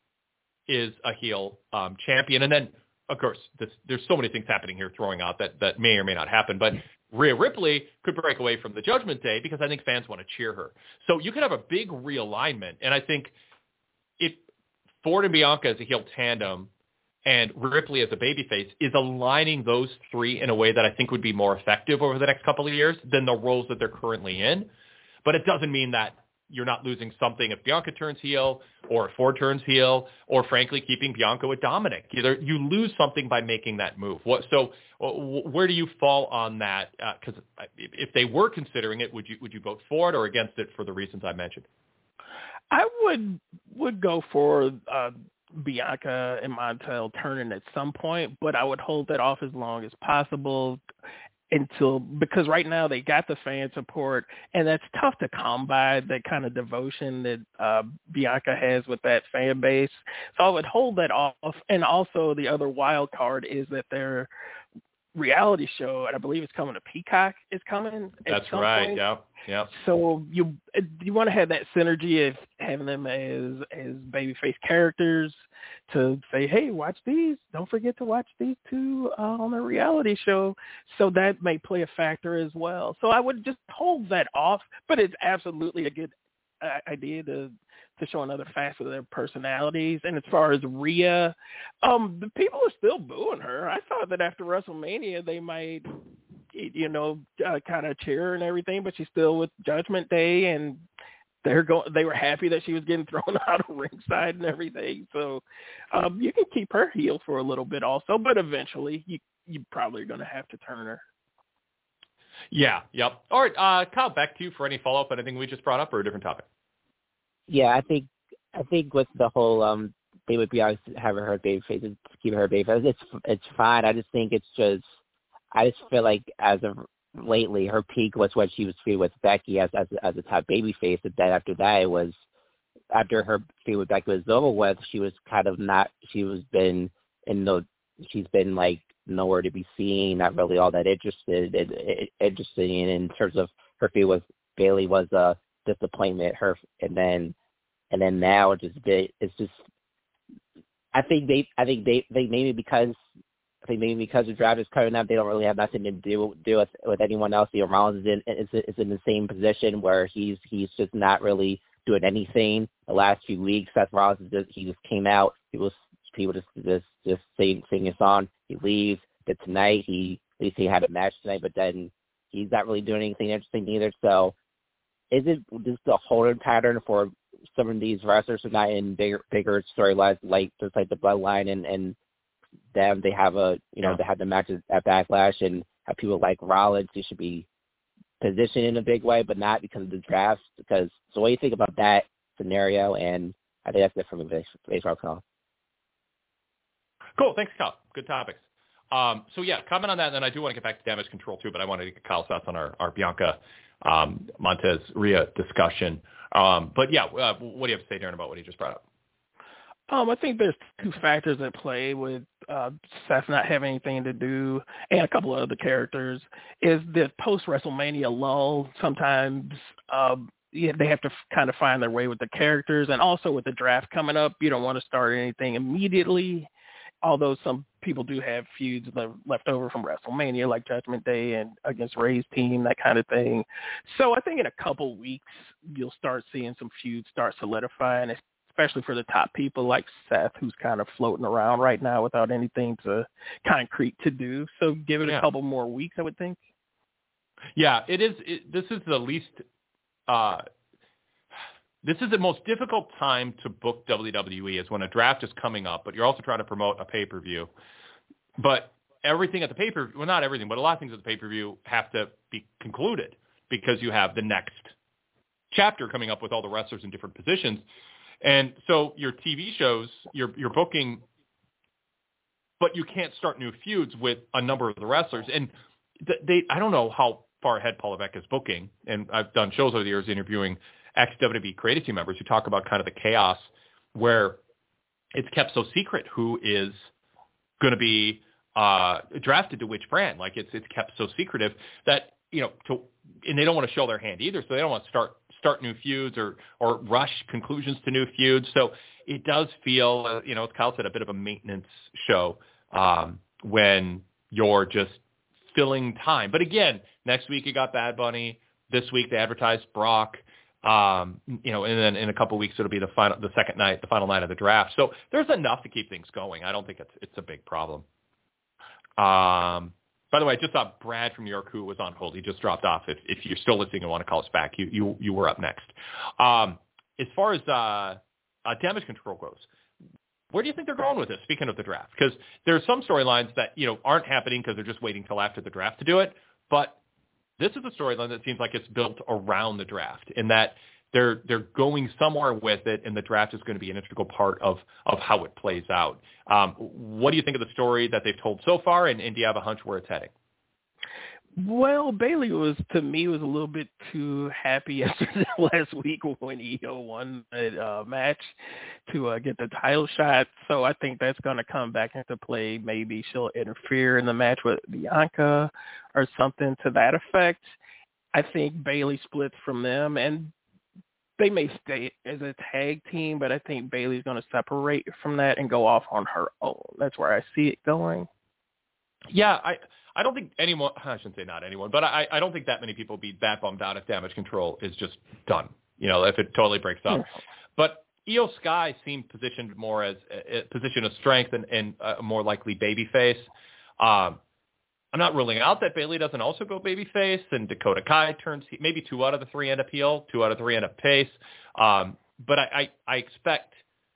S3: is a heel um, champion. And then, of course, this, there's so many things happening here throwing out that, that may or may not happen. But Rhea Ripley could break away from the Judgment Day because I think fans want to cheer her. So you could have a big realignment. And I think if Ford and Bianca as a heel tandem and Ripley as a babyface is aligning those three in a way that I think would be more effective over the next couple of years than the roles that they're currently in. But it doesn't mean that you're not losing something if Bianca turns heel, or if Ford turns heel, or frankly keeping Bianca with Dominic. Either you lose something by making that move. What, so where do you fall on that? Because uh, if they were considering it, would you would you vote for it or against it for the reasons I mentioned?
S4: I would would go for uh, Bianca and Montel turning at some point, but I would hold that off as long as possible. Until, because right now they got the fan support, and that's tough to come by, that kind of devotion that uh, Bianca has with that fan base. So I would hold that off. And also the other wild card is that their reality show, and I believe it's coming to Peacock, is coming.
S3: That's right. Point. Yeah. Yeah.
S4: So you you want to have that synergy of having them as as babyface characters to say, hey, watch these. Don't forget to watch these two uh, on the reality show. So that may play a factor as well. So I would just hold that off, but it's absolutely a good uh, idea to to show another facet of their personalities. And as far as Rhea, um, the people are still booing her. I thought that after WrestleMania they might, you know, uh, kind of cheer her and everything, but she's still with Judgment Day, and they're going. They were happy that she was getting thrown out of ringside and everything. So um, you can keep her heel for a little bit also, but eventually you you probably are going to have to turn her.
S3: Yeah. Yep. All right, uh, Kyle, back to you for any follow up. Anything we just brought up, or a different topic?
S6: Yeah, I think I think with the whole um, they would be honest having her babyface, keeping her babyface, it's it's fine. I just think it's just I just feel like as of lately, her peak was when she was feud with Becky as as, as a top babyface, and then after that, it was after her feud with Becky was over with, she was kind of not. She was been in the. She's been like nowhere to be seen, not really all that interested interested in in terms of her feud with Bayley was a disappointment. Her and then and then now it's just it's just. I think they I think they they maybe because. I think maybe because the draft is coming up, they don't really have nothing to do do with, with anyone else. You know, Rollins is in is, is in the same position where he's he's just not really doing anything the last few weeks. Seth Rollins is just, he just came out. People people just just just sing sing a song. He leaves. But tonight he at least he had a match tonight, but then he's not really doing anything interesting either. So is it just a holding pattern for some of these wrestlers who are not in bigger bigger storylines like just like the Bloodline and and them, they have a, you know, yeah. they have the matches at Backlash and have people like Rollins who should be positioned in a big way, but not because of the drafts. Because so what do you think about that scenario? And I think that's it from a baseball call.
S3: Cool. Thanks, Kyle. Good topics. Um, so yeah, comment on that, and then I do want to get back to Damage Control too, but I wanted to get Kyle's thoughts on our, our Bianca um, Montez Rhea discussion. Um, but yeah, uh, what do you have to say, Darren, about what he just brought up?
S4: Um, I think there's two factors at play with uh, Seth not having anything to do, and a couple of other characters, is the post-WrestleMania lull. Sometimes um, yeah, they have to f- kind of find their way with the characters, and also with the draft coming up, you don't want to start anything immediately, although some people do have feuds left over from WrestleMania, like Judgment Day and against Ray's team, that kind of thing. So I think in a couple weeks, you'll start seeing some feuds start solidifying, especially for the top people like Seth, who's kind of floating around right now without anything to concrete to do. So give it yeah. a couple more weeks, I would think.
S3: Yeah, it is. It, this is the least. Uh, this is the most difficult time to book W W E is when a draft is coming up, but you're also trying to promote a pay-per-view. But everything at the pay-per-view, well, not everything, but a lot of things at the pay-per-view have to be concluded because you have the next chapter coming up with all the wrestlers in different positions. And so your T V shows, you're, you're booking, but you can't start new feuds with a number of the wrestlers. And they, I don't know how far ahead Paul Levesque is booking, and I've done shows over the years interviewing ex-W W E creative team members who talk about kind of the chaos where it's kept so secret who is going to be uh, drafted to which brand. Like it's it's kept so secretive that, you know, to, and they don't want to show their hand either, so they don't want to start start new feuds or or rush conclusions to new feuds. So it does feel, uh, you know, as Kyle said, a bit of a maintenance show um, when you're just filling time. But again, next week you got Bad Bunny. This week they advertised Brock. Um, you know, and then in a couple of weeks it'll be the final, the second night, the final night of the draft. So there's enough to keep things going. I don't think it's it's a big problem. Um, by the way, I just saw Brad from New York who was on hold. He just dropped off. If if you're still listening and want to call us back, you you you were up next. Um, as far as uh, uh, damage control goes, where do you think they're going with this? Speaking of the draft, because there's some storylines that, you know, aren't happening because they're just waiting till after the draft to do it. But this is a storyline that seems like it's built around the draft, in that they're they're going somewhere with it, and the draft is going to be an integral part of of how it plays out. Um, what do you think of the story that they've told so far, and, and do you have a hunch where it's heading?
S4: Well, Bayley was, to me, was a little bit too happy yesterday last week when E O won a uh, match to uh, get the title shot. So I think that's going to come back into play. Maybe she'll interfere in the match with Bianca or something to that effect. I think Bayley splits from them, and they may stay as a tag team, but I think Bayley's going to separate from that and go off on her own. That's where I see it going.
S3: Yeah, I I don't think anyone, I shouldn't say not anyone, but I, I don't think that many people would be that bummed out if Damage Control is just done, you know, if it totally breaks up. Mm-hmm. But Io Sky seemed positioned more as a position of strength and, and a more likely babyface. Um, I'm not ruling out that Bayley doesn't also go babyface, and Dakota Kai turns, maybe two out of the three end up heel, two out of three end up pace. Um, but I, I, I expect,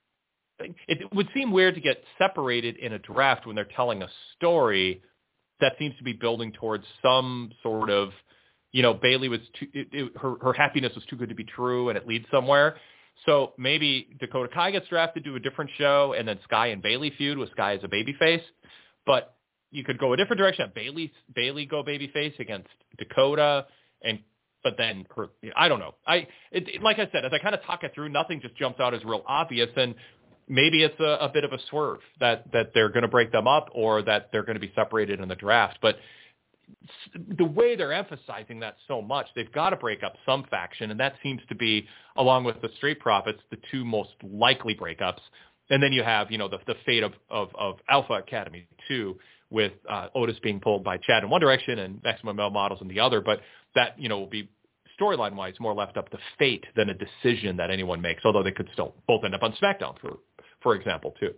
S3: it would seem weird to get separated in a draft when they're telling a story that seems to be building towards some sort of, you know, Bayley was too, it, it, her her happiness was too good to be true, and it leads somewhere. So maybe Dakota Kai gets drafted to a different show, and then Sky and Bayley feud with Sky as a babyface. But you could go a different direction. Have Bayley Bayley go babyface against Dakota, and but then her, I don't know. I it, it, like I said, as I kind of talk it through, nothing just jumps out as real obvious, and maybe it's a, a bit of a swerve that, that they're going to break them up, or that they're going to be separated in the draft. But the way they're emphasizing that so much, they've got to break up some faction, and that seems to be, along with the Street Profits, the two most likely breakups. And then you have, you know, the, the fate of, of, of Alpha Academy too, with uh, Otis being pulled by Chad in one direction and Maximum Male Models in the other. But that, you know, will be storyline-wise more left up to fate than a decision that anyone makes, although they could still both end up on SmackDown, for for example, too.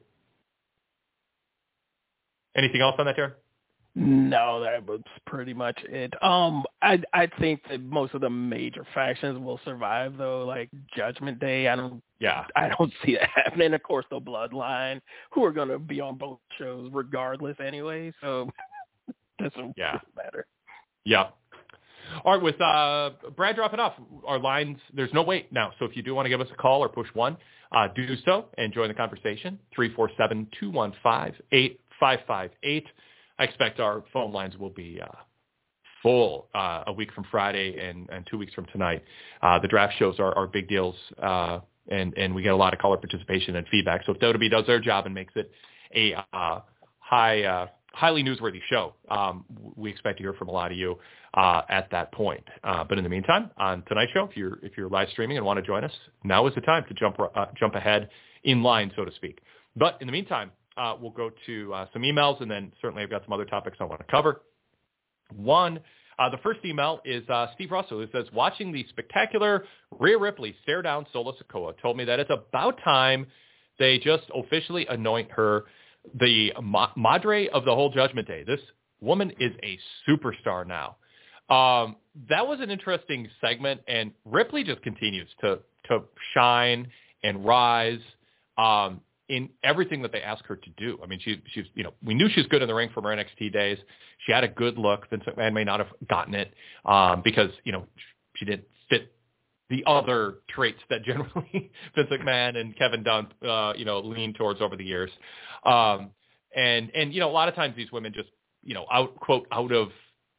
S3: Anything else on that, Darren?
S4: No, that was pretty much it. Um, I I think that most of the major factions will survive, though. Like Judgment Day, I don't.
S3: Yeah,
S4: I don't see that happening. Of course, the Bloodline, who are going to be on both shows regardless, anyway. So doesn't
S3: yeah.
S4: matter.
S3: Yeah. All right, with uh, Brad dropping off, our lines, there's no wait now. So if you do want to give us a call or push one, uh, do so and join the conversation. three four seven, two one five, eight five five eight. I expect our phone lines will be uh, full uh, a week from Friday and, and two weeks from tonight. Uh, the draft shows are, are big deals, uh, and, and we get a lot of caller participation and feedback. So if W W E does their job and makes it a uh, high, uh, highly newsworthy show, um, we expect to hear from a lot of you uh, at that point. Uh, but in the meantime, on tonight's show, if you're if you're live streaming and want to join us, now is the time to jump uh, jump ahead in line, so to speak. But in the meantime, Uh, we'll go to uh, some emails, and then certainly I've got some other topics I want to cover. One, uh, the first email is uh, Steve Russell, who says, watching the spectacular Rhea Ripley stare down Solo Sikoa told me that it's about time they just officially anoint her the ma- Madre of the whole Judgment Day. This woman is a superstar now. Um, that was an interesting segment, and Ripley just continues to to shine and rise um, in everything that they ask her to do. I mean, she, she's, you know, we knew she was good in the ring from her N X T days. She had a good look. Vince McMahon may not have gotten it um, because, you know, she didn't fit the other traits that generally Vince McMahon and Kevin Dunn, uh, you know, lean towards over the years. Um, and, and, you know, a lot of times these women just, you know, out, quote, out of,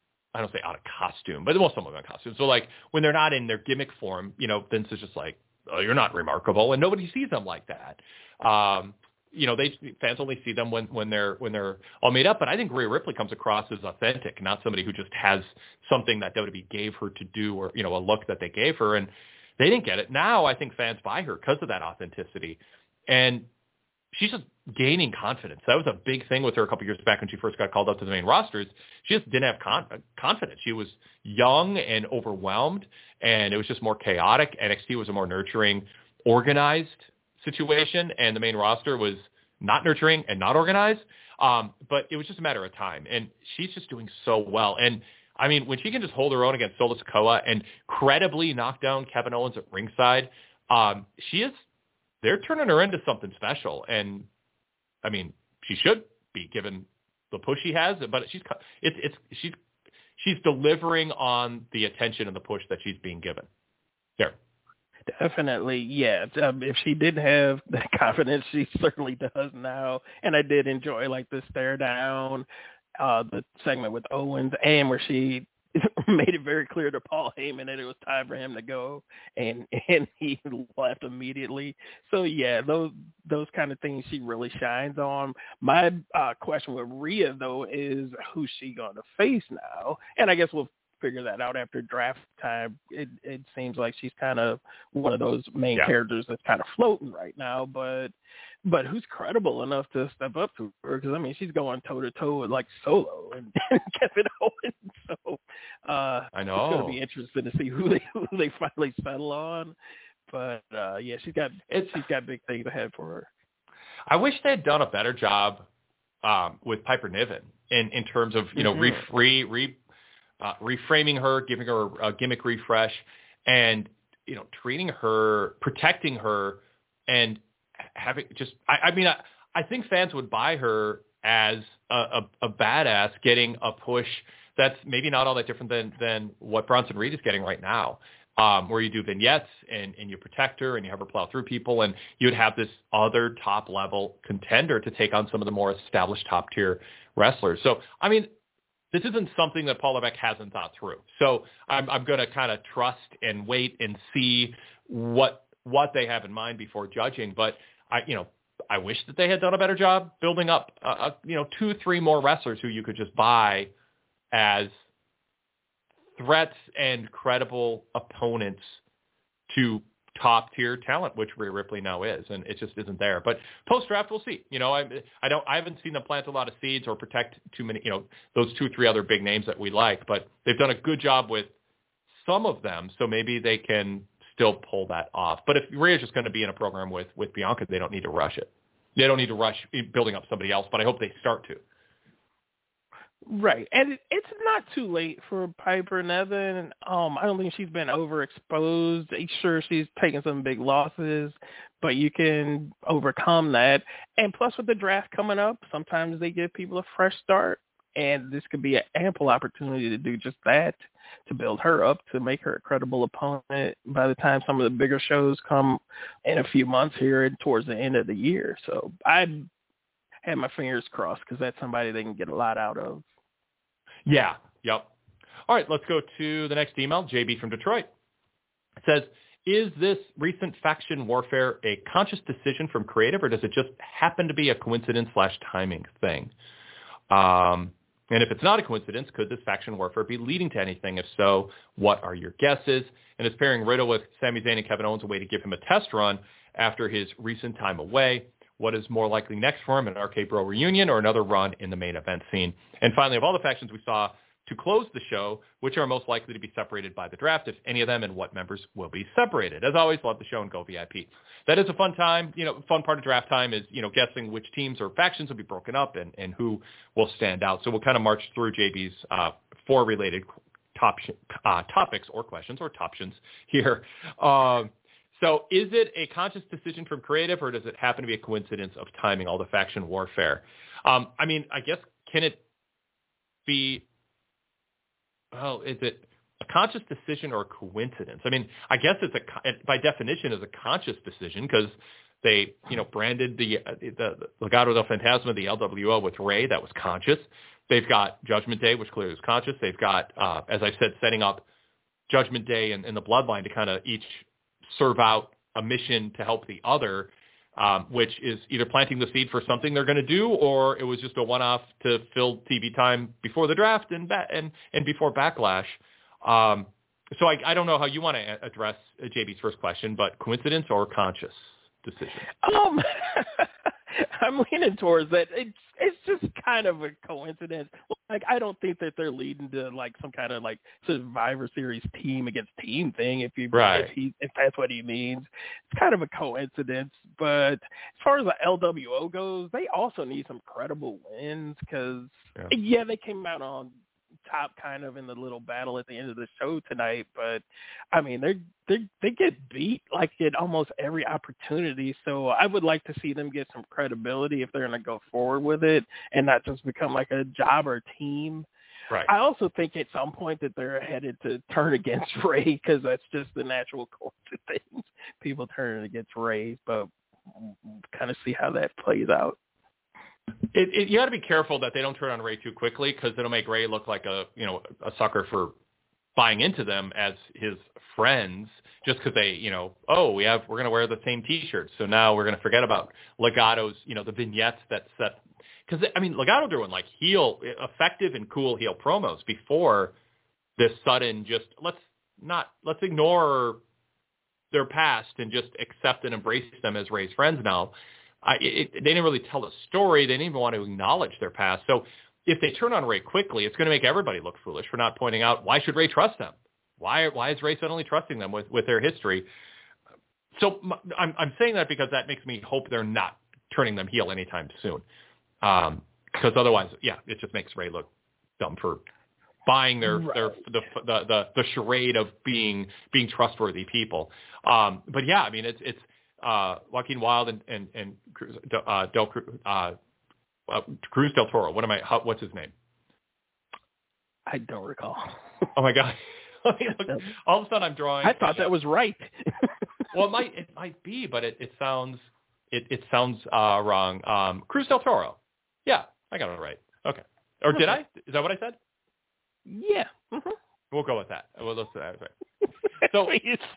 S3: I don't say out of costume, but most of them are in costume. So like when they're not in their gimmick form, you know, Vince is just like, oh, you're not remarkable. And nobody sees them like that. Um, you know, they fans only see them when, when they're, when they're all made up. But I think Rhea Ripley comes across as authentic, not somebody who just has something that W W E gave her to do, or, you know, a look that they gave her. And they didn't get it. Now I think fans buy her because of that authenticity. And she's just gaining confidence. That was a big thing with her a couple years back when she first got called up to the main rosters. She just didn't have con- confidence. She was young and overwhelmed, and it was just more chaotic. N X T was a more nurturing, organized situation, and the main roster was not nurturing and not organized. Um, but it was just a matter of time, and she's just doing so well. And, I mean, when she can just hold her own against Solo Sikoa and credibly knock down Kevin Owens at ringside, um, she is – they're turning her into something special. And, I mean, she should be given the push she has, but she's it's it's she's she's delivering on the attention and the push that she's being given. There.
S4: Definitely, yeah. Um, if she didn't have that confidence, she certainly does now. And I did enjoy like the stare down, uh, the segment with Owens, and where she made it very clear to Paul Heyman that it was time for him to go, and and he left immediately. So yeah, those those kind of things she really shines on. My uh, question with Rhea though is who's she going to face now? And I guess we'll figure that out after draft time. It it seems like she's kind of one of those main yeah. characters that's kind of floating right now, but but who's credible enough to step up to her? Because I mean, she's going toe to toe with like Solo and, and Kevin Owens. So uh,
S3: I know
S4: it's going to be interesting to see who they who they finally settle on. But uh, yeah, she's got it's, she's got big things ahead for her.
S3: I wish they had done a better job um, with Piper Niven in in terms of you know mm-hmm. re re re. Uh, reframing her, giving her a gimmick refresh, and you know, treating her, protecting her, and having just. I, I mean, I, I think fans would buy her as a, a, a badass getting a push that's maybe not all that different than than what Bronson Reed is getting right now, um, where you do vignettes and and you protect her and you have her plow through people, and you'd have this other top level contender to take on some of the more established top tier wrestlers. So, I mean. This isn't something that Paul Levesque hasn't thought through. So I'm, I'm going to kind of trust and wait and see what what they have in mind before judging. But I, you know, I wish that they had done a better job building up, uh, you know, two, three more wrestlers who you could just buy as threats and credible opponents to top tier talent, which Rhea Ripley now is, and it just isn't there. But post draft, we'll see. You know, I I don't I haven't seen them plant a lot of seeds or protect too many. You know, those two three other big names that we like, but they've done a good job with some of them, so maybe they can still pull that off. But if Rhea's just going to be in a program with with Bianca, they don't need to rush it. They don't need to rush building up somebody else. But I hope they start to.
S4: Right, and it's not too late for Piper Niven. Um, I don't think she's been overexposed. Sure, she's taken some big losses, but you can overcome that. And plus, with the draft coming up, sometimes they give people a fresh start, and this could be an ample opportunity to do just that, to build her up, to make her a credible opponent by the time some of the bigger shows come in a few months here and towards the end of the year. So I have my fingers crossed because that's somebody they can get a lot out of.
S3: Yeah. Yep. All right. Let's go to the next email. J B from Detroit. It says, is this recent faction warfare a conscious decision from creative, or does it just happen to be a coincidence slash timing thing? Um, and if it's not a coincidence, could this faction warfare be leading to anything? If so, what are your guesses? And is pairing Riddle with Sami Zayn and Kevin Owens a way to give him a test run after his recent time away? What is more likely next for him, an R K Bro reunion or another run in the main event scene? And finally, of all the factions we saw to close the show, which are most likely to be separated by the draft, if any of them, and what members will be separated? As always, love the show and go V I P. That is a fun time. You know, fun part of draft time is, you know, guessing which teams or factions will be broken up and, and who will stand out. So we'll kind of march through J B's uh, four related top, uh, topics or questions or toptions here. Um, so is it a conscious decision from creative, or does it happen to be a coincidence of timing, all the faction warfare? Um, I mean, I guess, can it be, well, is it a conscious decision or a coincidence? I mean, I guess it's a, by definition, is a conscious decision because they, you know, branded the, the, the Legado del Fantasma, the L W O, with Rey. That was conscious. They've got Judgment Day, which clearly is conscious. They've got, uh, as I said, setting up Judgment Day and, and the Bloodline to kind of each serve out a mission to help the other, um, which is either planting the seed for something they're going to do, or it was just a one-off to fill T V time before the draft and ba- and, and before Backlash. Um, so I, I don't know how you want to address J B's first question, but coincidence or conscious decision?
S4: Um, I'm leaning towards that. It's it's just kind of a coincidence. Like, I don't think that they're leading to like some kind of like Survivor Series team against team thing. If you
S3: right.
S4: if he if that's what he means, it's kind of a coincidence. But as far as the L W O goes, they also need some credible wins because yeah. yeah, they came out on top kind of in the little battle at the end of the show tonight, but I mean they they they get beat like at almost every opportunity, so I would like to see them get some credibility if they're going to go forward with it and not just become like a jobber team.
S3: Right.
S4: I also think at some point that they're headed to turn against Rey because that's just the natural course of things. People turning against Rey, but kind of see how that plays out.
S3: It, it, you got to be careful that they don't turn on Rey too quickly because it'll make Rey look like a you know a sucker for buying into them as his friends just because they you know oh we have we're gonna wear the same T-shirts, so now we're gonna forget about Legado's you know the vignettes that set because I mean Legado doing like heel effective and cool heel promos before this sudden just let's not let's ignore their past and just accept and embrace them as Rey's friends now. I, it, they didn't really tell a story. They didn't even want to acknowledge their past. So if they turn on Rey quickly, it's going to make everybody look foolish for not pointing out why should Rey trust them? Why why is Rey suddenly trusting them with, with their history? So I'm I'm saying that because that makes me hope they're not turning them heel anytime soon. Um, because otherwise, yeah, it just makes Rey look dumb for buying their right. their the, the the the charade of being being trustworthy people. Um, but yeah, I mean it's it's. Uh, Joaquin Wilde and and, and uh, Del uh, uh, Cruz del Toro. What am I? How, what's his name?
S4: I don't recall.
S3: Oh my god! All of a sudden, I'm drawing.
S4: I thought that was right.
S3: Well, it might it might be, but it, it sounds it it sounds uh, wrong. Um, Cruz del Toro. Yeah, I got it right. Okay, or did I? Is that what I said?
S4: Yeah. Mm-hmm.
S3: We'll go with that. Well, let's say that was right. So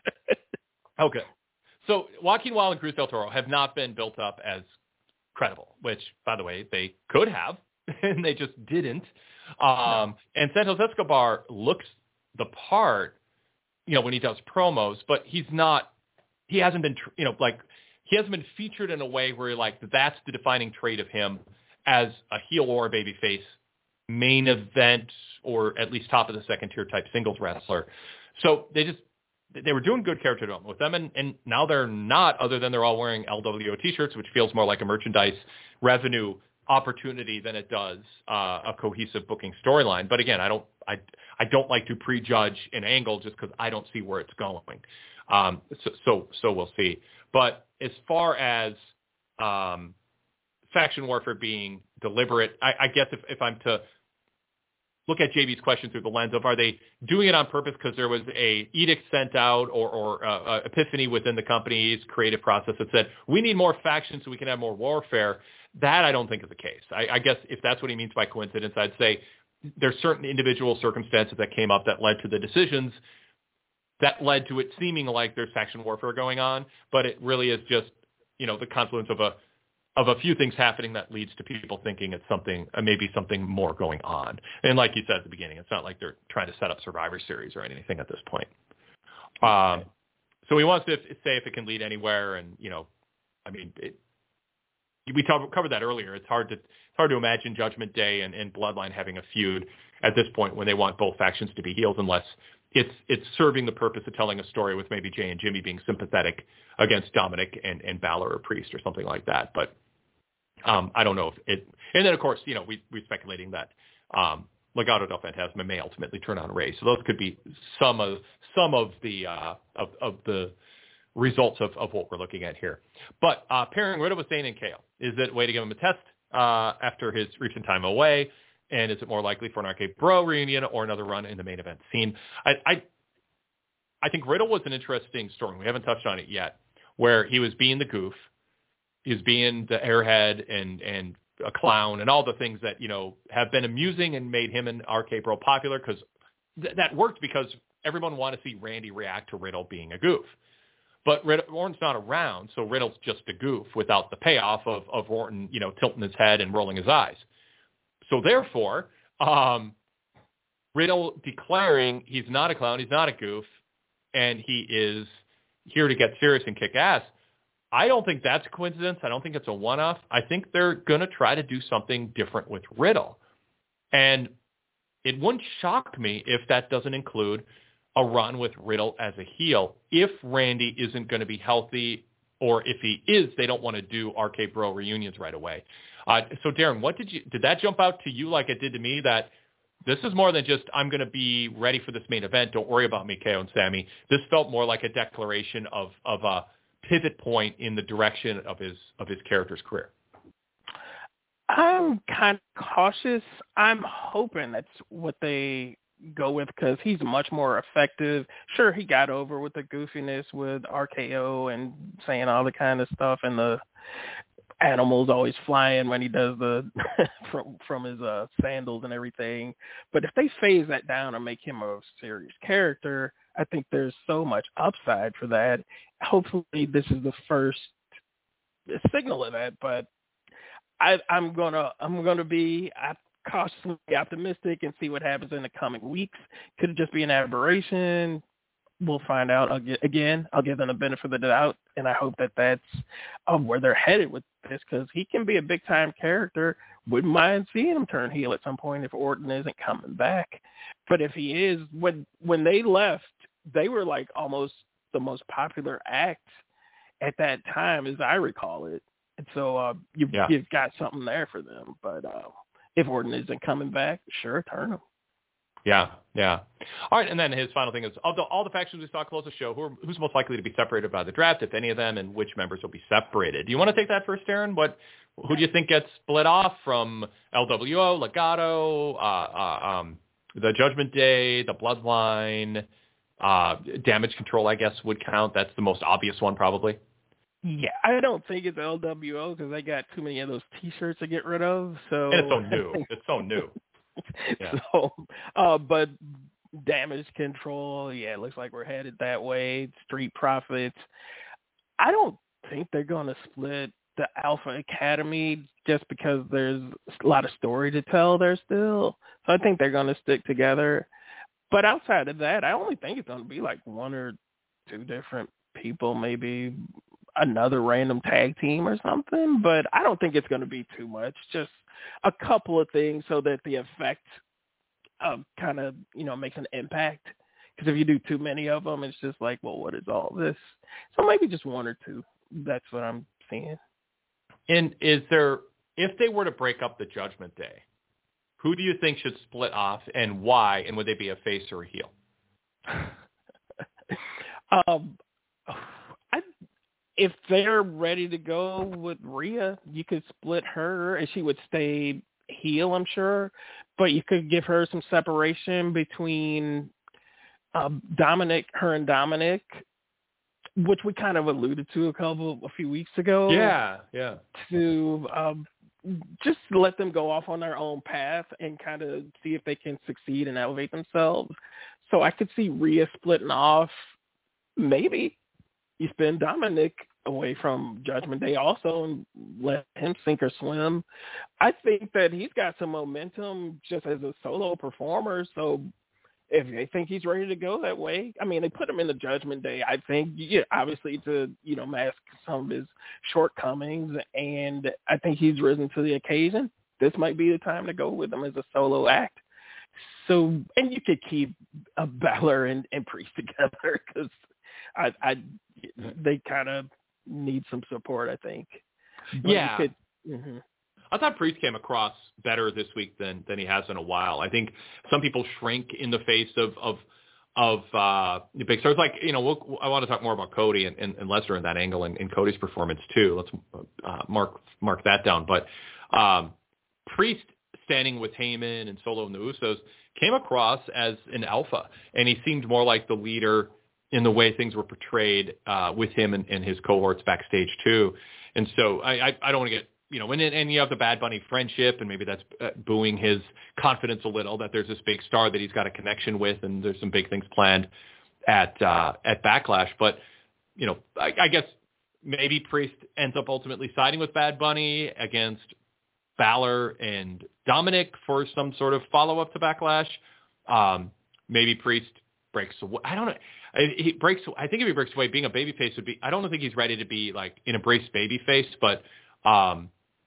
S3: okay. So Joaquin Wilde and Cruz del Toro have not been built up as credible, which, by the way, they could have, and they just didn't. Um, and Santos Escobar looks the part, you know, when he does promos, but he's not, he hasn't been, you know, like, he hasn't been featured in a way where, like, that's the defining trait of him as a heel or a babyface main event or at least top of the second tier type singles wrestler. So they just, they were doing good character development with them, and, and now they're not, other than they're all wearing L W O T-shirts, which feels more like a merchandise revenue opportunity than it does uh, a cohesive booking storyline. But again, I don't I, I don't like to prejudge an angle just because I don't see where it's going. Um, so, so so we'll see. But as far as um, faction warfare being deliberate, I, I guess if, if I'm to look at J B's question through the lens of, are they doing it on purpose because there was a edict sent out or, or uh, uh, epiphany within the company's creative process that said, we need more factions so we can have more warfare? That I don't think is the case. I, I guess if that's what he means by coincidence, I'd say there's certain individual circumstances that came up that led to the decisions that led to it seeming like there's faction warfare going on, but it really is just, you know, the confluence of a of a few things happening that leads to people thinking it's something, uh, maybe something more going on. And like you said at the beginning, it's not like they're trying to set up Survivor Series or anything at this point. Um, so he wants to say if it can lead anywhere. And, you know, I mean, it, we talk, covered that earlier. It's hard to, it's hard to imagine Judgment Day and, and Bloodline having a feud at this point when they want both factions to be heels, unless it's, it's serving the purpose of telling a story with maybe Jay and Jimmy being sympathetic against Dominic and, and Balor or Priest or something like that. But, Um, I don't know if it, and then of course, you know, we, we're speculating that, um, Legado del Fantasma may ultimately turn on Rey. So those could be some of some of the uh, of, of the results of, of what we're looking at here. But uh, pairing Riddle with Zayn and K O, is it a way to give him a test uh, after his recent time away? And is it more likely for an R K Bro reunion or another run in the main event scene? I, I I think Riddle was an interesting story. We haven't touched on it yet, where he was being the goof, he was being the airhead and and a clown and all the things that, you know, have been amusing and made him and R K Bro popular, because th- that worked because everyone wanted to see Randy react to Riddle being a goof. But Riddle, Orton's not around, so Riddle's just a goof without the payoff of, of Orton, you know, tilting his head and rolling his eyes. So therefore, um, Riddle declaring he's not a clown, he's not a goof, and he is here to get serious and kick ass, I don't think that's a coincidence. I don't think it's a one-off. I think they're going to try to do something different with Riddle. And it wouldn't shock me if that doesn't include a run with Riddle as a heel if Randy isn't going to be healthy, or if he is, they don't want to do R K Bro reunions right away. Uh, so, Darren, what did you did that jump out to you like it did to me, that this is more than just I'm going to be ready for this main event, don't worry about me, K O and Sammy? This felt more like a declaration of of a pivot point in the direction of his of his character's career.
S4: I'm kind of cautious. I'm hoping that's what they go with, because he's much more effective. Sure, he got over with the goofiness with R K O and saying all the kind of stuff, and the animals always flying when he does the from from his uh, sandals and everything. But if they phase that down and make him a serious character, I think there's so much upside for that. Hopefully, this is the first signal of that. But I, I'm gonna I'm gonna be cautiously optimistic and see what happens in the coming weeks. Could it just be an aberration? We'll find out. I'll get, again, I'll give them the benefit of the doubt, and I hope that that's um, where they're headed with this, because he can be a big-time character. Wouldn't mind seeing him turn heel at some point if Orton isn't coming back. But if he is, when when they left, they were like almost the most popular act at that time, as I recall it. And so uh, you've, yeah. you've got something there for them. But uh, if Orton isn't coming back, sure, turn him.
S3: Yeah, yeah. All right, and then his final thing is, of the, all the factions we saw close the show, who are, who's most likely to be separated by the draft, if any of them, and which members will be separated? Do you want to take that first, Darren? What, who do you think gets split off from L W O, Legado, uh, uh, um, the Judgment Day, the Bloodline, uh, Damage Control, I guess, would count? That's the most obvious one, probably.
S4: Yeah, I don't think it's L W O because they got too many of those T-shirts to get rid of. So
S3: and it's so new. It's so new. Yeah.
S4: So, uh, but Damage Control, yeah, it looks like we're headed that way. Street Profits. I don't think they're going to split the Alpha Academy just because there's a lot of story to tell there still. So I think they're going to stick together. But outside of that, I only think it's going to be like one or two different people, maybe another random tag team or something. But I don't think it's going to be too much. Just a couple of things so that the effect uh, kind of, you know, makes an impact. Because if you do too many of them, it's just like, well, what is all this? So maybe just one or two. That's what I'm seeing.
S3: And is there, if they were to break up the Judgment Day, who do you think should split off and why? And would they be a face or a heel?
S4: um, I, if they're ready to go with Rhea, you could split her and she would stay heel, I'm sure. But you could give her some separation between uh, Dominic, her and Dominic, which we kind of alluded to a couple, a few weeks ago.
S3: Yeah, yeah.
S4: To um, just let them go off on their own path and kind of see if they can succeed and elevate themselves. So I could see Rhea splitting off. Maybe you spend Dominic away from Judgment Day also and let him sink or swim. I think that he's got some momentum just as a solo performer. So if they think he's ready to go that way, I mean, they put him in the Judgment Day, I think, yeah, obviously to, you know, mask some of his shortcomings. And I think he's risen to the occasion. This might be the time to go with him as a solo act. So, and you could keep uh, Balor and, and Priest together because I, I, they kind of need some support, I think. But
S3: yeah.
S4: Could, mm-hmm.
S3: I thought Priest came across better this week than than he has in a while. I think some people shrink in the face of of of uh, the big stars. Like, you know, we'll, I want to talk more about Cody and, and, and Lesnar in that angle and, and Cody's performance too. Let's uh, mark mark that down. But um, Priest standing with Heyman and Solo and the Usos came across as an alpha, and he seemed more like the leader in the way things were portrayed uh, with him and, and his cohorts backstage too. And so I, I, I don't want to get, you know, and, and you have the Bad Bunny friendship, and maybe that's uh, booing his confidence a little that there's this big star that he's got a connection with, and there's some big things planned at uh, at Backlash. But, you know, I, I guess maybe Priest ends up ultimately siding with Bad Bunny against Balor and Dominic for some sort of follow-up to Backlash. Um, maybe Priest breaks away. I don't know. He breaks. I think if he breaks away, being a babyface would be. I don't think he's ready to be like an embraced babyface, but um,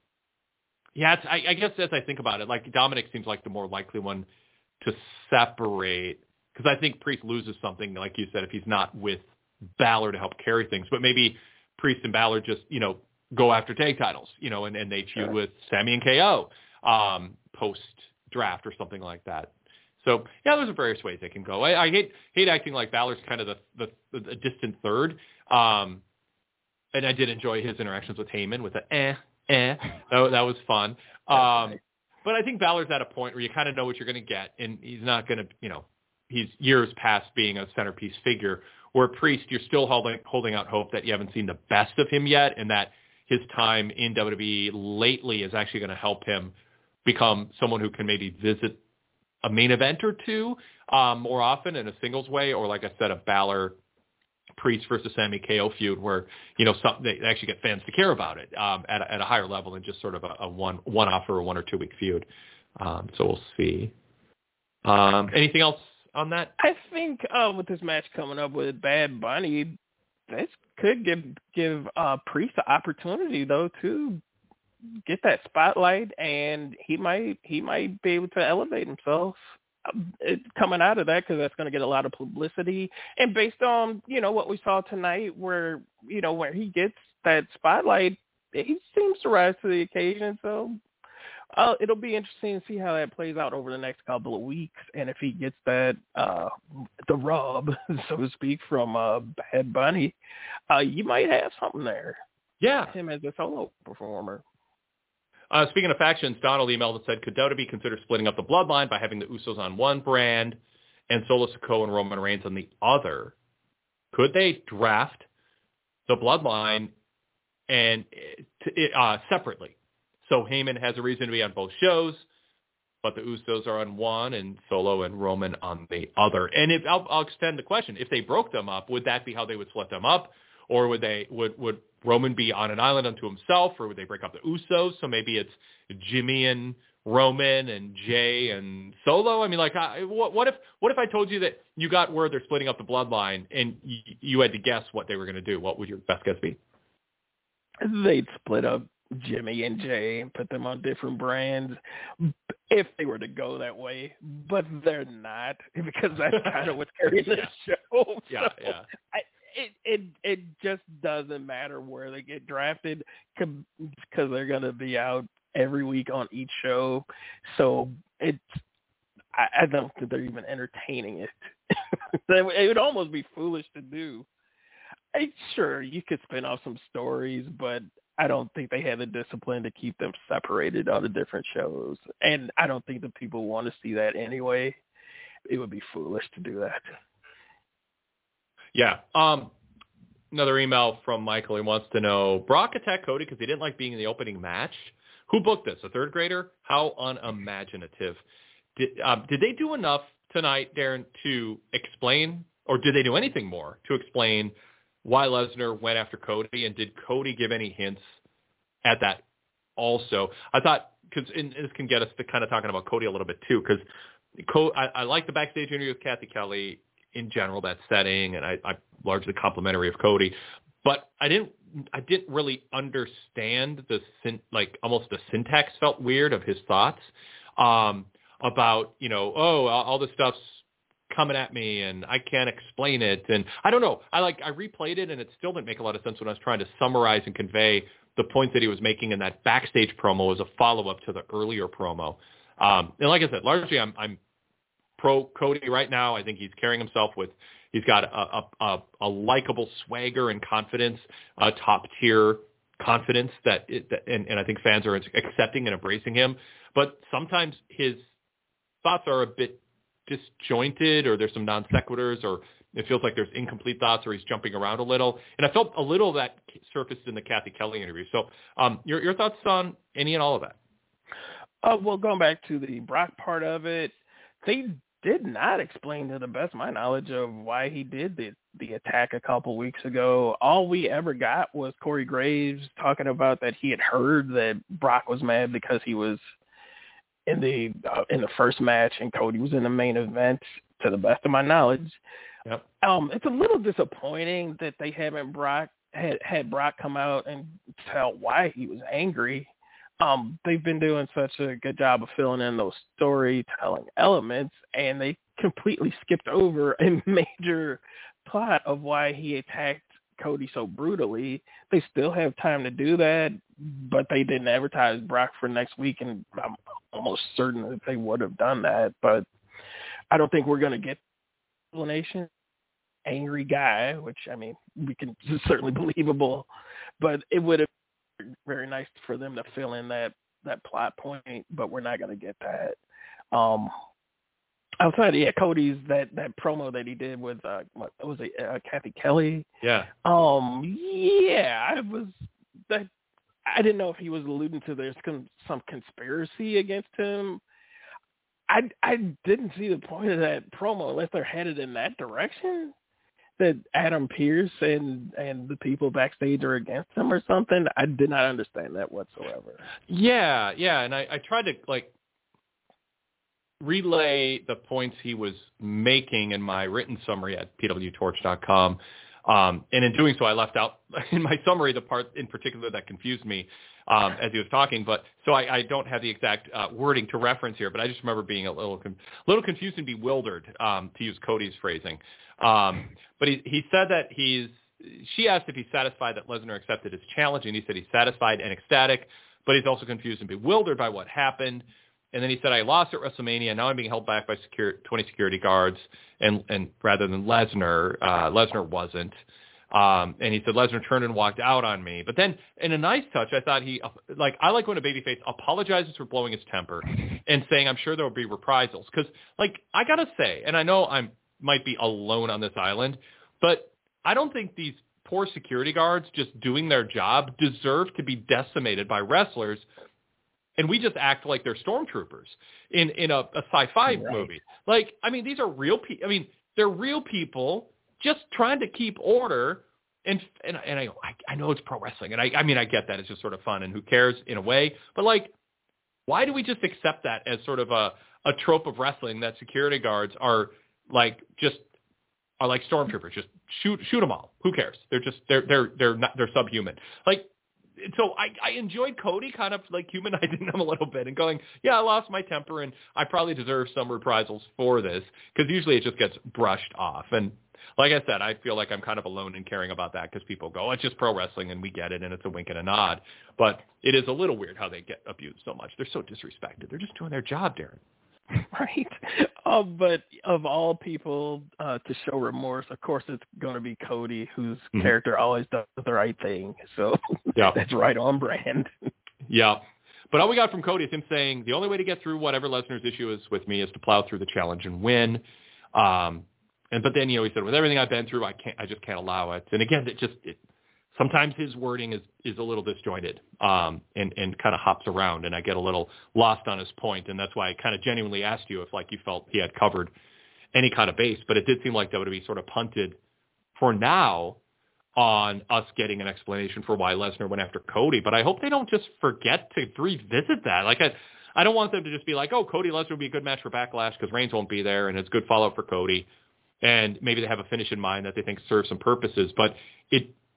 S3: yeah, it's, I, I guess as I think about it, like Dominic seems like the more likely one to separate, because I think Priest loses something, like you said, if he's not with Balor to help carry things. But maybe Priest and Balor just, you know, go after tag titles, you know, and, and they feud sure. with Sammy and K O um, post draft or something like that. So, yeah, there's various ways they can go. I, I hate hate acting like Balor's kind of the, the, the distant third. Um, and I did enjoy his interactions with Heyman with the eh, eh. That, that was fun. Um, but I think Balor's at a point where you kind of know what you're going to get, and he's not going to, you know, he's years past being a centerpiece figure. Where Priest, you're still holding, holding out hope that you haven't seen the best of him yet, and that his time in W W E lately is actually going to help him become someone who can maybe visit a main event or two um, more often in a singles way, or like I said, a Balor Priest versus Sammy K O feud where, you know, some, they actually get fans to care about it um, at, a, at a higher level than just sort of a, a one, one off or a one or two week feud. Um, so we'll see. Um, anything else on that?
S4: I think uh, with this match coming up with Bad Bunny, this could give give uh, Priest the opportunity though to get that spotlight, and he might he might be able to elevate himself uh, coming out of that, because that's going to get a lot of publicity. And based on, you know, what we saw tonight, where, you know, where he gets that spotlight, he seems to rise to the occasion. So uh, it'll be interesting to see how that plays out over the next couple of weeks, and if he gets that uh, the rub, so to speak, from uh, Bad Bunny, uh, you might have something there.
S3: Yeah,
S4: him as a solo performer.
S3: Uh, speaking of factions, Donald emailed and said, could W W E consider splitting up the bloodline by having the Usos on one brand and Solo Sikoa and Roman Reigns on the other? Could they draft the bloodline and uh, separately? So Heyman has a reason to be on both shows, but the Usos are on one and Solo and Roman on the other. And if I'll, I'll extend the question, if they broke them up, would that be how they would split them up? Or would they would, would Roman be on an island unto himself, or would they break up the Usos? So maybe it's Jimmy and Roman and Jay and Solo. I mean, like, I, what, what if what if I told you that you got word they're splitting up the bloodline, and you, you had to guess what they were going to do? What would your best guess be?
S4: They'd split up Jimmy and Jay and put them on different brands if they were to go that way, but they're not, because that's kind of what's carrying this show.
S3: Yeah,
S4: so
S3: yeah.
S4: I, It, it it just doesn't matter where they get drafted, because they're going to be out every week on each show. So it's I, I don't think they're even entertaining it. It would almost be foolish to do. I, sure, you could spin off some stories, but I don't think they have the discipline to keep them separated on the different shows. And I don't think the people want to see that anyway. It would be foolish to do that.
S3: Yeah. Um, another email from Michael. He wants to know, Brock attacked Cody because he didn't like being in the opening match. Who booked this? A third grader? How unimaginative. Did, um, did they do enough tonight, Darren, to explain, or did they do anything more to explain why Lesnar went after Cody? And did Cody give any hints at that also? I thought, because this can get us to kind of talking about Cody a little bit too, because Co- I, I like the backstage interview with Kathy Kelly in general, that setting, and I, I'm largely complimentary of Cody, but I didn't, I didn't really understand the syn- like almost the syntax felt weird of his thoughts um, about, you know, oh, all this stuff's coming at me and I can't explain it, and I don't know. I like I replayed it and it still didn't make a lot of sense when I was trying to summarize and convey the point that he was making in that backstage promo was a follow-up to the earlier promo. Um, and like I said, largely I'm, I'm pro Cody right now. I think he's carrying himself with, he's got a, a, a, a likable swagger and confidence, a top-tier confidence that, it, that and, and I think fans are accepting and embracing him. But sometimes his thoughts are a bit disjointed, or there's some non sequiturs, or it feels like there's incomplete thoughts, or he's jumping around a little. And I felt a little of that surfaced in the Kathy Kelly interview. So um, your, your thoughts on any and all of that?
S4: Uh, well, going back to the Brock part of it, they did not explain, to the best of my knowledge, of why he did the, the attack a couple weeks ago. All we ever got was Corey Graves talking about that he had heard that Brock was mad because he was in the uh, in the first match and Cody was in the main event, to the best of my knowledge.
S3: Yep.
S4: Um, it's a little disappointing that they haven't Brock had, had Brock come out and tell why he was angry. Um, they've been doing such a good job of filling in those storytelling elements, and they completely skipped over a major plot of why he attacked Cody so brutally. They still have time to do that, but they didn't advertise Brock for next week, and I'm almost certain that they would have done that. But I don't think we're going to get explanation. Angry guy, which, I mean, we can it's certainly believable, but it would have been very nice for them to fill in that that plot point, but we're not going to get that. Um, outside of, yeah, Cody's that, that promo that he did with, uh, what was it, uh, Kathy Kelly?
S3: Yeah.
S4: Um, yeah, I was, that, I didn't know if he was alluding to there's con- some conspiracy against him. I, I didn't see the point of that promo unless they're headed in that direction, that Adam Pearce and, and the people backstage are against him or something. I did not understand that whatsoever.
S3: Yeah, yeah, and I, I tried to, like, relay the points he was making in my written summary at p w torch dot com. Um, and in doing so, I left out in my summary the part in particular that confused me um, as he was talking. But so I, I don't have the exact uh, wording to reference here, but I just remember being a little con- little confused and bewildered, um, to use Cody's phrasing. Um, but he, he said that he's – she asked if he's satisfied that Lesnar accepted his challenge, and he said he's satisfied and ecstatic, but he's also confused and bewildered by what happened. And then he said, I lost at WrestleMania. Now I'm being held back by secure, twenty security guards, and, and rather than Lesnar, uh, Lesnar wasn't. Um, and he said, Lesnar turned and walked out on me. But then in a nice touch, I thought he, like, I like when a babyface apologizes for blowing his temper and saying, I'm sure there will be reprisals. Because, like, I got to say, and I know I might be alone on this island, but I don't think these poor security guards just doing their job deserve to be decimated by wrestlers. And we just act like they're stormtroopers in, in a, a sci-fi
S4: right.
S3: movie. Like, I mean, these are real people. I mean, they're real people just trying to keep order. And and, and I, I know it's pro wrestling. And I, I mean, I get that. It's just sort of fun. And who cares in a way. But, like, why do we just accept that as sort of a, a trope of wrestling that security guards are, like, just are like stormtroopers? Just shoot shoot them all. Who cares? They're just, they're, they're, they're, not, they're subhuman. Like, so I, I enjoyed Cody kind of like humanizing them a little bit and going, yeah, I lost my temper and I probably deserve some reprisals for this, because usually it just gets brushed off. And like I said, I feel like I'm kind of alone in caring about that, because people go, oh, it's just pro wrestling and we get it and it's a wink and a nod. But it is a little weird how they get abused so much. They're so disrespected. They're just doing their job, Darren.
S4: Right. Uh, but of all people uh, to show remorse, of course, it's going to be Cody, whose mm-hmm. character always does the right thing. So yeah. That's right on brand.
S3: Yeah. But all we got from Cody is him saying the only way to get through whatever Lesnar's issue is with me is to plow through the challenge and win. Um, and but then, you know, he said, with everything I've been through, I can't, I just can't allow it. And again, it just it, sometimes his wording is, is a little disjointed um, and, and kind of hops around, and I get a little lost on his point. And that's why I kind of genuinely asked you if, like, you felt he had covered any kind of base. But it did seem like that would be sort of punted for now on us getting an explanation for why Lesnar went after Cody. But I hope they don't just forget to revisit that. Like, I, I don't want them to just be like, oh, Cody Lesnar would be a good match for Backlash because Reigns won't be there, and it's good follow-up for Cody. And maybe they have a finish in mind that they think serves some purposes. But it –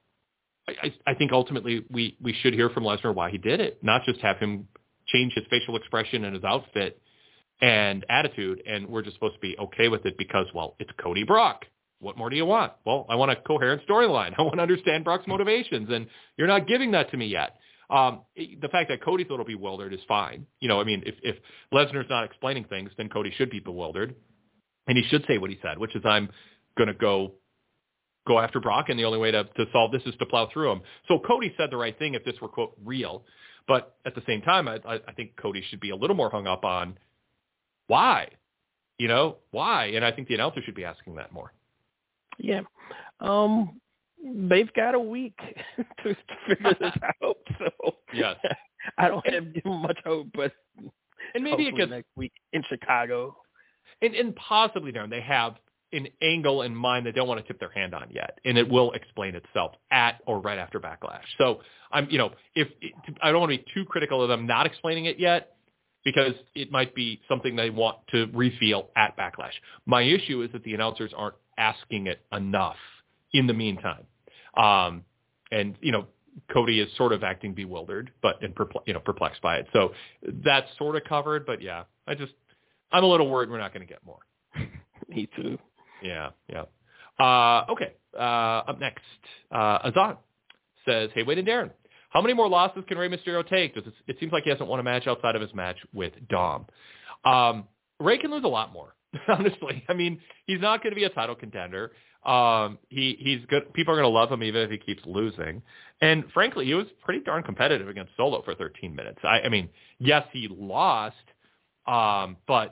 S3: I, I think ultimately we, we should hear from Lesnar why he did it, not just have him change his facial expression and his outfit and attitude, and we're just supposed to be okay with it because, well, it's Cody Brock. What more do you want? Well, I want a coherent storyline. I want to understand Brock's motivations, and you're not giving that to me yet. Um, the fact that Cody's a little bewildered is fine. You know, I mean, if, if Lesnar's not explaining things, then Cody should be bewildered. And he should say what he said, which is, I'm going to go go after Brock, and the only way to, to solve this is to plow through him. So Cody said the right thing if this were, quote, real. But at the same time, I, I think Cody should be a little more hung up on why. You know, why? And I think the announcer should be asking that more.
S4: Yeah. Um, they've got a week to figure this out. So
S3: yes.
S4: I don't have much hope, but
S3: and maybe it gets
S4: next week in Chicago.
S3: And, and possibly, Darren, they have an angle in mind they don't want to tip their hand on yet, and it will explain itself at or right after Backlash. So I'm, you know, if I don't want to be too critical of them not explaining it yet, because it might be something they want to reveal at Backlash. My issue is that the announcers aren't asking it enough in the meantime, um, and you know, Cody is sort of acting bewildered, but and perplex, you know, perplexed by it. So that's sort of covered, but yeah, I just. I'm a little worried we're not going to get more.
S4: Me too.
S3: Yeah, yeah. Uh, okay, uh, up next, uh, Azan says, hey, Wade and Darren, how many more losses can Rey Mysterio take? Does it, it seems like he hasn't won a match outside of his match with Dom. Um, Rey can lose a lot more, honestly. I mean, he's not going to be a title contender. Um, he he's good. People are going to love him even if he keeps losing. And frankly, he was pretty darn competitive against Solo for thirteen minutes. I, I mean, yes, he lost, um, but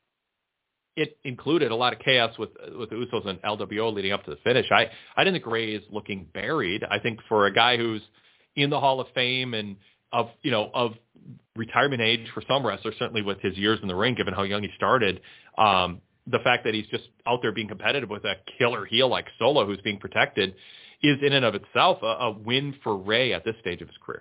S3: it included a lot of chaos with with the Usos and L W O leading up to the finish. I, I didn't think Rey is looking buried. I think for a guy who's in the Hall of Fame and of you know of retirement age for some wrestlers, certainly with his years in the ring, given how young he started, um, the fact that he's just out there being competitive with a killer heel like Solo who's being protected is in and of itself a, a win for Rey at this stage of his career.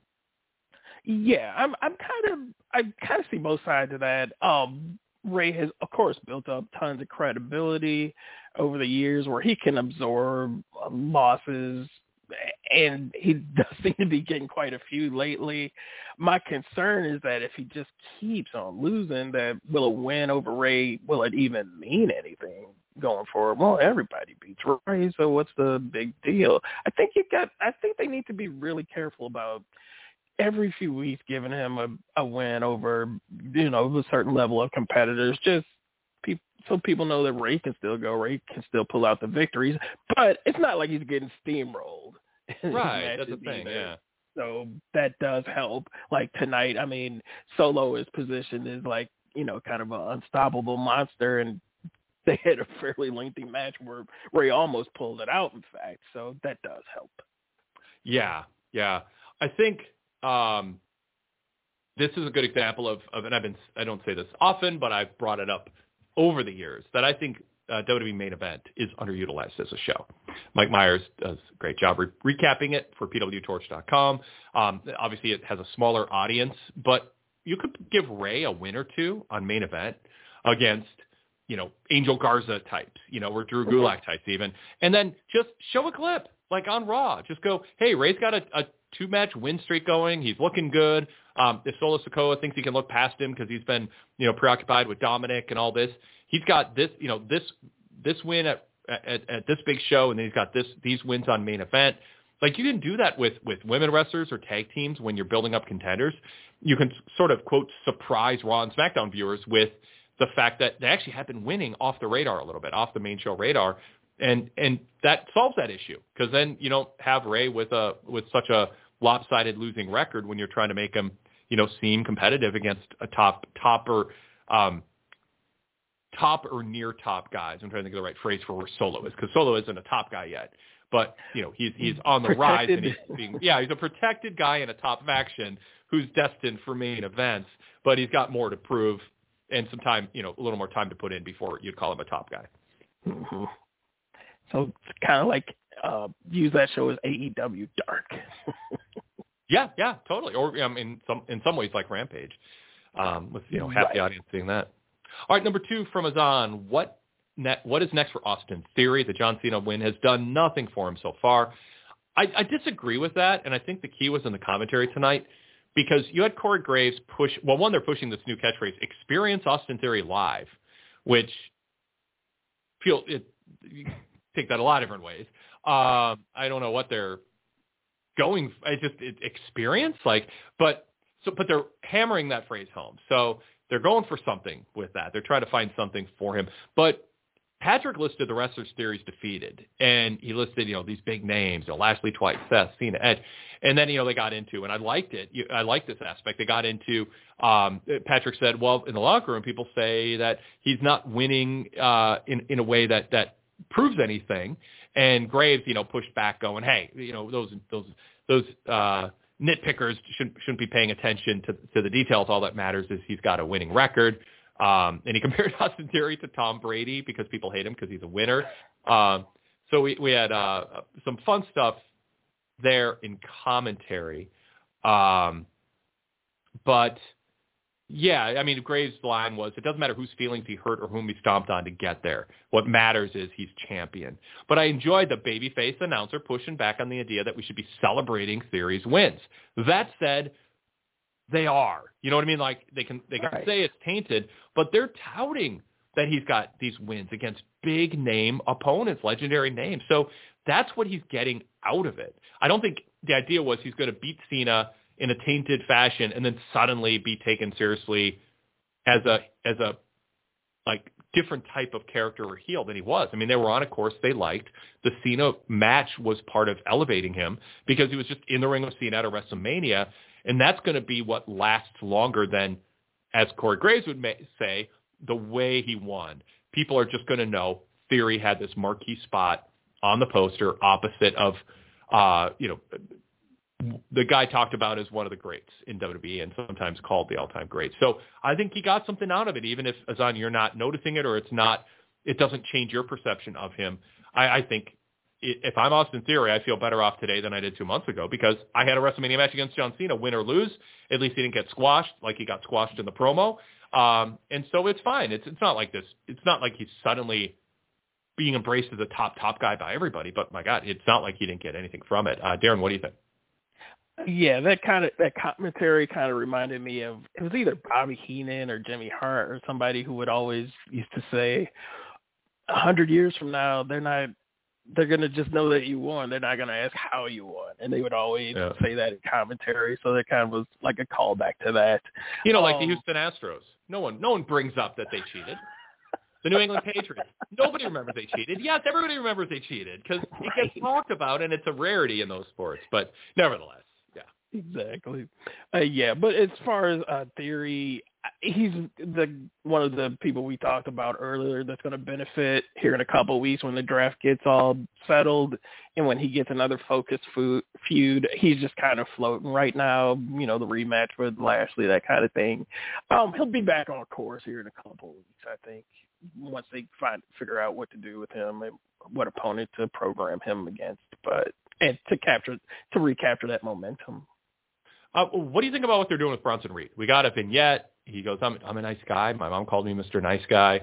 S4: Yeah, I'm I'm kind of I kind of see both sides of that. Um, Rey has, of course, built up tons of credibility over the years where he can absorb uh, losses, and he does seem to be getting quite a few lately. My concern is that if he just keeps on losing, that will a win over Rey, will it even mean anything going forward? Well, everybody beats Rey, so what's the big deal? I think you got. I think they need to be really careful about every few weeks giving him a, a win over, you know, a certain level of competitors, just pe- so people know that Rey can still go, Rey can still pull out the victories, but it's not like he's getting steamrolled.
S3: Right, that's the thing,
S4: either.
S3: yeah.
S4: So that does help. Like tonight, I mean, Solo is positioned as like, you know, kind of an unstoppable monster, and they had a fairly lengthy match where Rey almost pulled it out, in fact, so that does help.
S3: Yeah, yeah. I think Um, this is a good example of, of, and I've been, I don't say this often, but I've brought it up over the years, that I think uh, W W E Main Event is underutilized as a show. Mike Myers does a great job re- recapping it for P W Torch dot com. Um, obviously, it has a smaller audience, but you could give Rey a win or two on Main Event against, you know, Angel Garza types, you know, or Drew Gulak types even, and then just show a clip, like on Raw. Just go, hey, Rey's got a, a two-match win streak going. He's looking good. Um, if Solo Sikoa thinks he can look past him because he's been, you know, preoccupied with Dominic and all this, he's got this, you know, this this win at, at at this big show, and then he's got this these wins on Main Event. Like, you can do that with with women wrestlers or tag teams when you're building up contenders. You can sort of, quote, surprise Raw and SmackDown viewers with the fact that they actually have been winning off the radar a little bit, off the main show radar. And and that solves that issue, because then you don't have Rey with a with such a lopsided losing record when you're trying to make him, you know, seem competitive against a top top or um, top or near top guys. I'm trying to think of the right phrase for where Solo is, because Solo isn't a top guy yet, but you know he's he's on the rise, and he's being, yeah he's a protected guy in a top faction who's destined for main events, but he's got more to prove and some time, you know, a little more time to put in before you'd call him a top guy.
S4: Mm-hmm. So it's kind of like uh, use that show as A E W Dark.
S3: yeah, yeah, totally. Or um, in some in some ways like Rampage, um, with you know half
S4: right.
S3: the audience seeing that. All right, number two from Azan. What ne- what is next for Austin Theory? The John Cena win has done nothing for him so far. I, I disagree with that, and I think the key was in the commentary tonight, because you had Corey Graves push. Well, one, they're pushing this new catchphrase, "Experience Austin Theory live," which feel it. You take that a lot of different ways. Um, I don't know what they're going, I just it, experience, like, but so, but they're hammering that phrase home. So they're going for something with that. They're trying to find something for him. But Patrick listed the wrestlers' theories defeated, and he listed, you know, these big names, you know, Lashley twice, Seth, Cena, Edge, and then, you know, they got into, and I liked it. I liked this aspect. They got into, um, Patrick said, well, in the locker room, people say that he's not winning uh, in in a way that that proves anything, and Graves, you know, pushed back, going, hey, you know, those those those uh, nitpickers shouldn't shouldn't be paying attention to to the details. All that matters is he's got a winning record. Um, and he compared Austin Theory to Tom Brady because people hate him because he's a winner. Um, so we, we had uh, some fun stuff there in commentary. Um, but, yeah, I mean, Graves' line was, it doesn't matter whose feelings he hurt or whom he stomped on to get there. What matters is he's champion. But I enjoyed the babyface announcer pushing back on the idea that we should be celebrating Theory's wins. That said, they are. You know what I mean? Like, they can they can right. say it's tainted, but they're touting that he's got these wins against big name opponents, legendary names. So that's what he's getting out of it. I don't think the idea was he's going to beat Cena in a tainted fashion and then suddenly be taken seriously as a as a like different type of character or heel than he was. I mean, they were on a course they liked. The Cena match was part of elevating him because he was just in the ring with Cena at a WrestleMania. And that's going to be what lasts longer than, as Corey Graves would may, say, the way he won. People are just going to know Theory had this marquee spot on the poster opposite of, uh, you know, the guy talked about as one of the greats in W W E and sometimes called the all-time great. So I think he got something out of it, even if, Azan, you're not noticing it or it's not, it doesn't change your perception of him. I, I think if I'm Austin Theory, I feel better off today than I did two months ago because I had a WrestleMania match against John Cena, win or lose. At least he didn't get squashed like he got squashed in the promo. Um, and so it's fine. It's it's not like this. It's not like he's suddenly being embraced as a top, top guy by everybody. But, my God, it's not like he didn't get anything from it. Uh, Darren, what do you think?
S4: Yeah, that kind of that commentary kind of reminded me of, it was either Bobby Heenan or Jimmy Hart or somebody who would always used to say, a hundred years from now, they're not, they're going to just know that you won. They're not going to ask how you won. And they would always yeah. say that in commentary. So that kind of was like a callback to that.
S3: You know, like um, the Houston Astros. No one, no one brings up that they cheated. The New England Patriots. Nobody remembers they cheated. Yes, everybody remembers they cheated because right. it gets talked about and it's a rarity in those sports. But nevertheless, yeah.
S4: Exactly. Uh, yeah, but as far as uh, Theory, he's the one of the people we talked about earlier that's going to benefit here in a couple of weeks when the draft gets all settled and when he gets another focused feud. He's just kind of floating right now, you know, the rematch with Lashley, that kind of thing. Um, he'll be back on course here in a couple of weeks, I think, once they find figure out what to do with him and what opponent to program him against, but and to capture to recapture that momentum.
S3: Uh, what do you think about what they're doing with Bronson Reed? We got a vignette. He goes, I'm, I'm a nice guy. My mom called me Mister Nice Guy.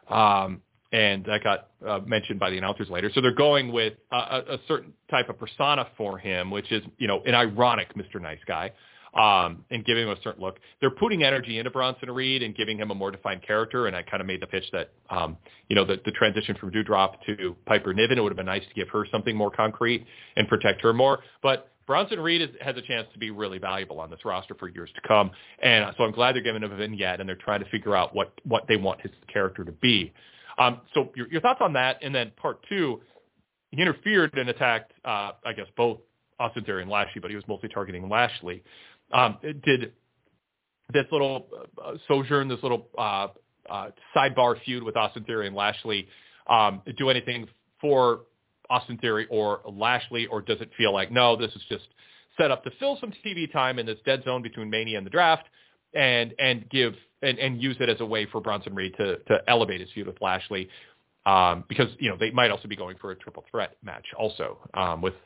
S3: Um, and that got uh, mentioned by the announcers later. So they're going with a, a, a certain type of persona for him, which is, you know, an ironic Mister Nice Guy, um, and giving him a certain look. They're putting energy into Bronson Reed and giving him a more defined character. And I kind of made the pitch that, um, you know, the, the transition from Doudrop to Piper Niven, it would have been nice to give her something more concrete and protect her more. But Bronson Reed is, has a chance to be really valuable on this roster for years to come. And so I'm glad they're giving him a vignette and they're trying to figure out what, what they want his character to be. Um, so your, your thoughts on that? And then part two, he interfered and attacked, uh, I guess, both Austin Theory and Lashley, but he was mostly targeting Lashley. Um, did this little uh, sojourn, this little uh, uh, sidebar feud with Austin Theory and Lashley um, do anything for Austin Theory or Lashley, or does it feel like, no, this is just set up to fill some T V time in this dead zone between Mania and the draft and and give and, and use it as a way for Bronson Reed to, to elevate his feud with Lashley um, because, you know, they might also be going for a triple threat match also um, with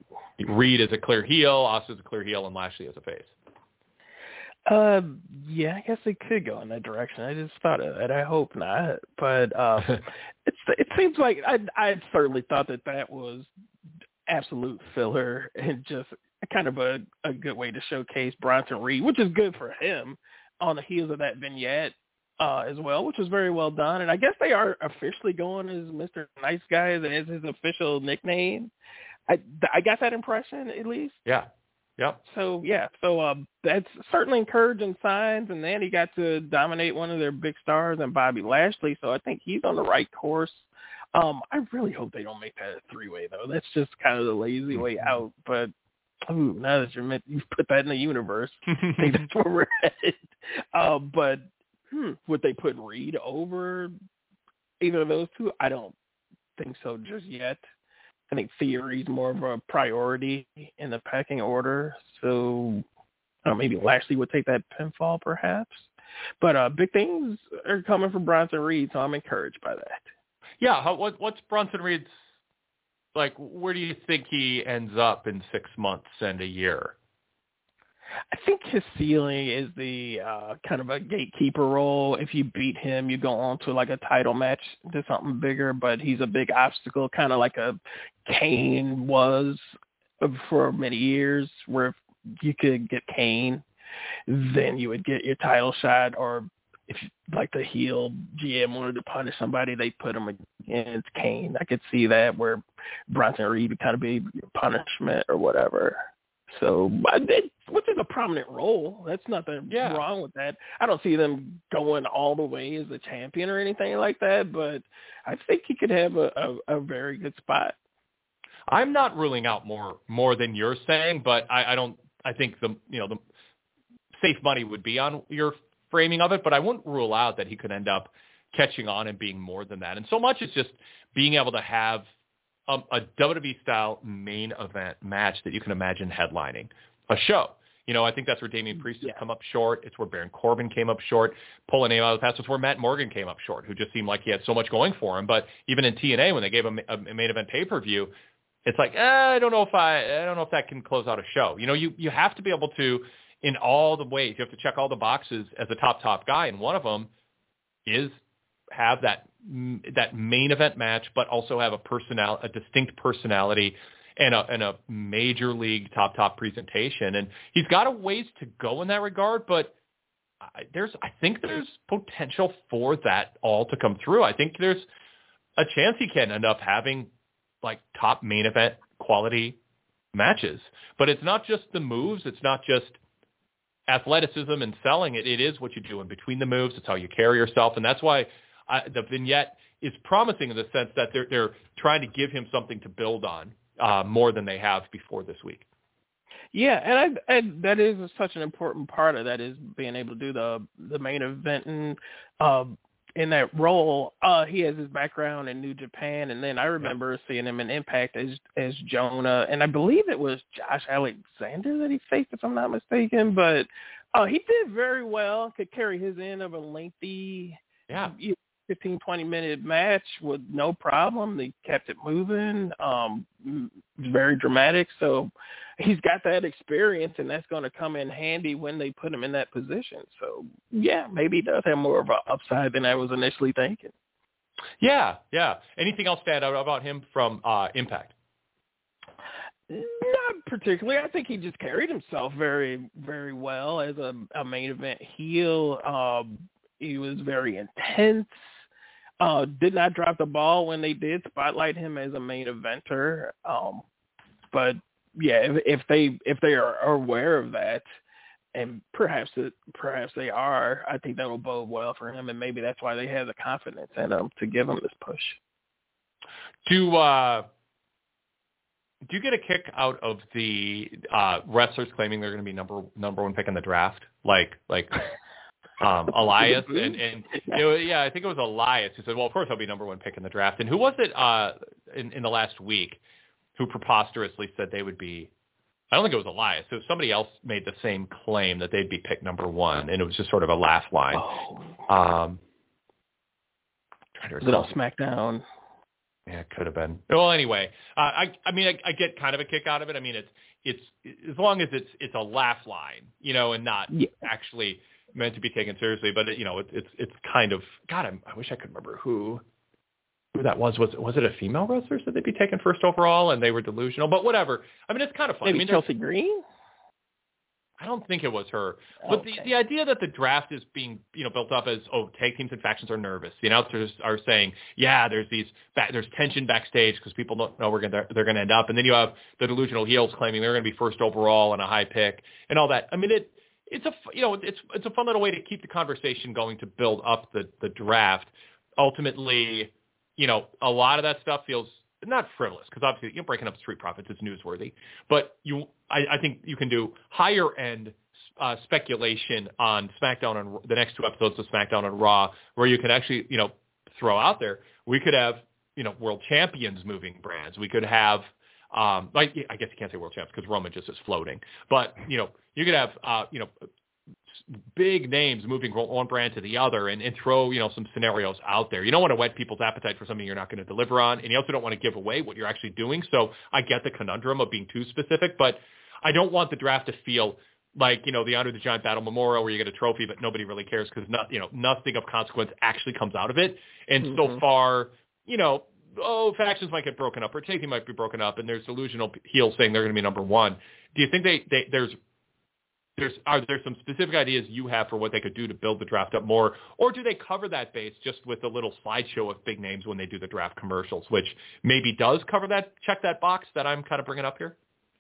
S3: Reed as a clear heel, Austin as a clear heel, and Lashley as a face.
S4: Uh, yeah, I guess they could go in that direction. I just thought of it. I hope not. But uh, it's, it seems like I, I certainly thought that that was absolute filler and just kind of a, a good way to showcase Bronson Reed, which is good for him on the heels of that vignette uh, as well, which was very well done. And I guess they are officially going as Mister Nice Guy as his official nickname. I I got that impression at least.
S3: Yeah. Yep.
S4: So yeah, so uh, that's certainly encouraging signs. And then he got to dominate one of their big stars and Bobby Lashley. So I think he's on the right course. Um, I really hope they don't make that a three-way though. That's just kind of the lazy way out. But ooh, now that you're meant, you've put that in the universe, I think that's where we're headed. Uh, but hmm, would they put Reed over either of those two? I don't think so just yet. I think Theory's more of a priority in the pecking order. So uh, maybe Lashley would take that pinfall perhaps. But uh, big things are coming from Bronson Reed, so I'm encouraged by that.
S3: Yeah. How, what, what's Bronson Reed's, like, where do you think he ends up in six months and a year?
S4: I think his ceiling is the uh, kind of a gatekeeper role. If you beat him, you go on to like a title match to something bigger, but he's a big obstacle, kind of like a Kane was for many years, where if you could get Kane, then you would get your title shot. Or if like the heel G M wanted to punish somebody, they put him against Kane. I could see that where Bronson Reed would kind of be your punishment or whatever. So, which is a prominent role. That's nothing
S3: yeah.
S4: wrong with that. I don't see them going all the way as a champion or anything like that, but I think he could have a, a, a very good spot.
S3: I'm not ruling out more more than you're saying, but I, I don't. I think the you know the safe money would be on your framing of it, but I wouldn't rule out that he could end up catching on and being more than that. And so much is just being able to have Um, a W W E-style main event match that you can imagine headlining a show. You know, I think that's where Damian Priest has
S4: yeah.
S3: come up short. It's where Baron Corbin came up short. Pull a name out of the past. It's where Matt Morgan came up short, who just seemed like he had so much going for him. But even in T N A, when they gave him a, a main event pay-per-view, it's like, eh, I don't know if I, I don't know if that can close out a show. You know, you, you have to be able to, in all the ways, you have to check all the boxes as a top, top guy. And one of them is have that that main event match, but also have a personal, a distinct personality and a, and a major league top, top presentation. And he's got a ways to go in that regard, but I, there's, I think there's potential for that all to come through. I think there's a chance he can end up having like top main event quality matches, but it's not just the moves. It's not just athleticism and selling it. It is what you do in between the moves. It's how you carry yourself. And that's why I, the vignette is promising in the sense that they're they're trying to give him something to build on uh, more than they have before this week.
S4: Yeah, and I, and that is such an important part of that is being able to do the the main event and um, in that role. Uh, he has his background in New Japan, and then I remember yeah. seeing him in Impact as as Jonah, and I believe it was Josh Alexander that he faced, if I'm not mistaken. But uh, he did very well. Could carry his end of a lengthy.
S3: Yeah.
S4: fifteen, twenty minute match with no problem. They kept it moving. Um, very dramatic. So he's got that experience, and that's going to come in handy when they put him in that position. So, yeah, maybe he does have more of an upside than I was initially thinking.
S3: Yeah, yeah. Anything else stand out about him from uh, Impact?
S4: Not particularly. I think he just carried himself very, very well as a, a main event heel. Um, he was very intense. Uh, did not drop the ball when they did spotlight him as a main eventer. Um, but yeah, if, if they if they are aware of that, and perhaps it, perhaps they are, I think that will bode well for him, and maybe that's why they have the confidence in him to give him this push.
S3: Do uh, do you get a kick out of the uh, wrestlers claiming they're going to be number number one pick in the draft, like like? Um, Elias and, and it was, yeah, I think it was Elias who said, well, of course I'll be number one pick in the draft. And who was it uh, in, in the last week who preposterously said they would be, I don't think it was Elias. It was somebody else made the same claim that they'd be picked number one. And it was just sort of a laugh line.
S4: Oh.
S3: Um,
S4: was it on SmackDown?
S3: Yeah, it could have been. Well, anyway, uh, I, I mean, I, I get kind of a kick out of it. I mean, it's, it's, as long as it's, it's a laugh line, you know, and not yeah. actually meant to be taken seriously, but it, you know, it, it's it's kind of God. I'm, I wish I could remember who who that was. Was was it a female wrestler said they'd be taken first overall and they were delusional? But whatever. I mean, it's kind of fun.
S4: Maybe
S3: I mean,
S4: Chelsea Green.
S3: I don't think it was her. But
S4: okay.
S3: the, the idea that the draft is being, you know, built up as, oh, tag teams and factions are nervous. The announcers are saying, yeah, there's these, there's tension backstage because people don't know where gonna, they're going to end up. And then you have the delusional heels claiming they're going to be first overall and a high pick and all that. I mean, it, it's a, you know, it's, it's a fun little way to keep the conversation going to build up the, the draft. Ultimately, you know, a lot of that stuff feels not frivolous because obviously, you know, breaking up Street Profits is newsworthy, but you, I, I think you can do higher end uh, speculation on SmackDown and the next two episodes of SmackDown and Raw, where you can actually, you know, throw out there. We could have, you know, world champions moving brands. We could have, um, like, I guess you can't say world champs because Roman just is floating, but you know, you could have, uh, you know, big names moving from one brand to the other and, and throw, you know, some scenarios out there. You don't want to whet people's appetite for something you're not going to deliver on. And you also don't want to give away what you're actually doing. So I get the conundrum of being too specific, but I don't want the draft to feel like, you know, the Andre the Giant Battle Memorial where you get a trophy, but nobody really cares because not, you know, nothing of consequence actually comes out of it. And mm-hmm. so far, you know, oh, factions might get broken up or tag team might be broken up. And there's delusional heels saying they're going to be number one. Do you think they, they there's, There's are there some specific ideas you have for what they could do to build the draft up more, or do they cover that base just with a little slideshow of big names when they do the draft commercials, which maybe does cover that, check that box that I'm kind of bringing up here?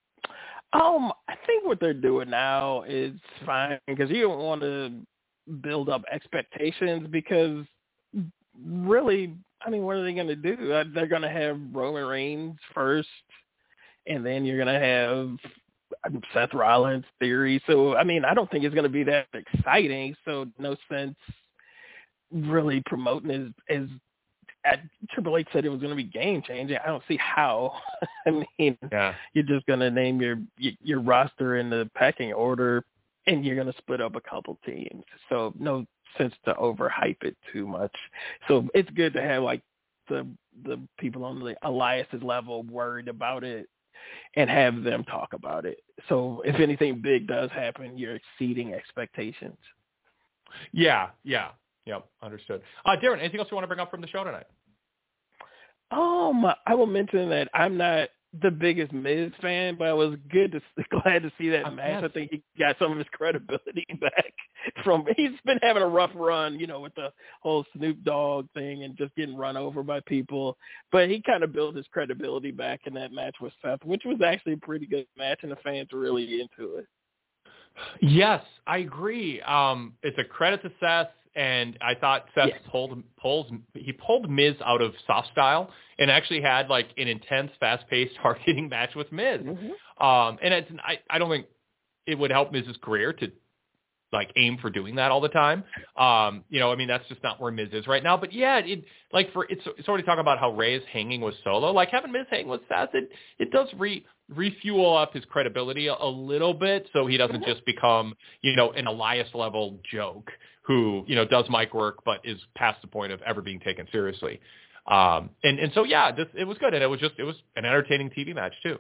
S4: Um, I think what they're doing now is fine because you don't want to build up expectations because really, I mean, what are they going to do? They're going to have Roman Reigns first, and then you're going to have Seth Rollins, Theory. So, I mean, I don't think it's going to be that exciting. So, no sense really promoting as, as at, Triple H said it was going to be game changing. I don't see how. I mean,
S3: yeah.
S4: You're just going to name your your roster in the pecking order, and you're going to split up a couple teams. So, no sense to overhype it too much. So, it's good to have like the the people on the Elias's level worried about it and have them talk about it. So if anything big does happen, you're exceeding expectations.
S3: Yeah, yeah, yep, understood. Uh, Darren, anything else you want to bring up from the show tonight?
S4: Um, I will mention that I'm not the biggest Miz fan, but I was good to glad to see that
S3: I'm
S4: match.
S3: yes.
S4: I think he got some of his credibility back from. He's been having a rough run, you know, with the whole Snoop Dogg thing and just getting run over by people. But he kind of built his credibility back in that match with Seth, which was actually a pretty good match, and the fans were really into it.
S3: Yes, I agree. Um, it's a credit to Seth. And I thought Seth
S4: yes.
S3: pulled pulls he pulled Miz out of soft style and actually had like an intense, fast-paced, hard-hitting match with Miz.
S4: Mm-hmm.
S3: Um, and it's I, I don't think it would help Miz's career to like aim for doing that all the time. Um, you know, I mean that's just not where Miz is right now. But yeah, it like for it's, it's already talking about how Ray is hanging with Solo. Like having Miz hang with Seth, it it does re refuel up his credibility a, a little bit, so he doesn't just become you know an Elias level joke who, you know, does mic work, but is past the point of ever being taken seriously. Um, and, and so, yeah, this, it was good. And it was just, it was an entertaining T V match too.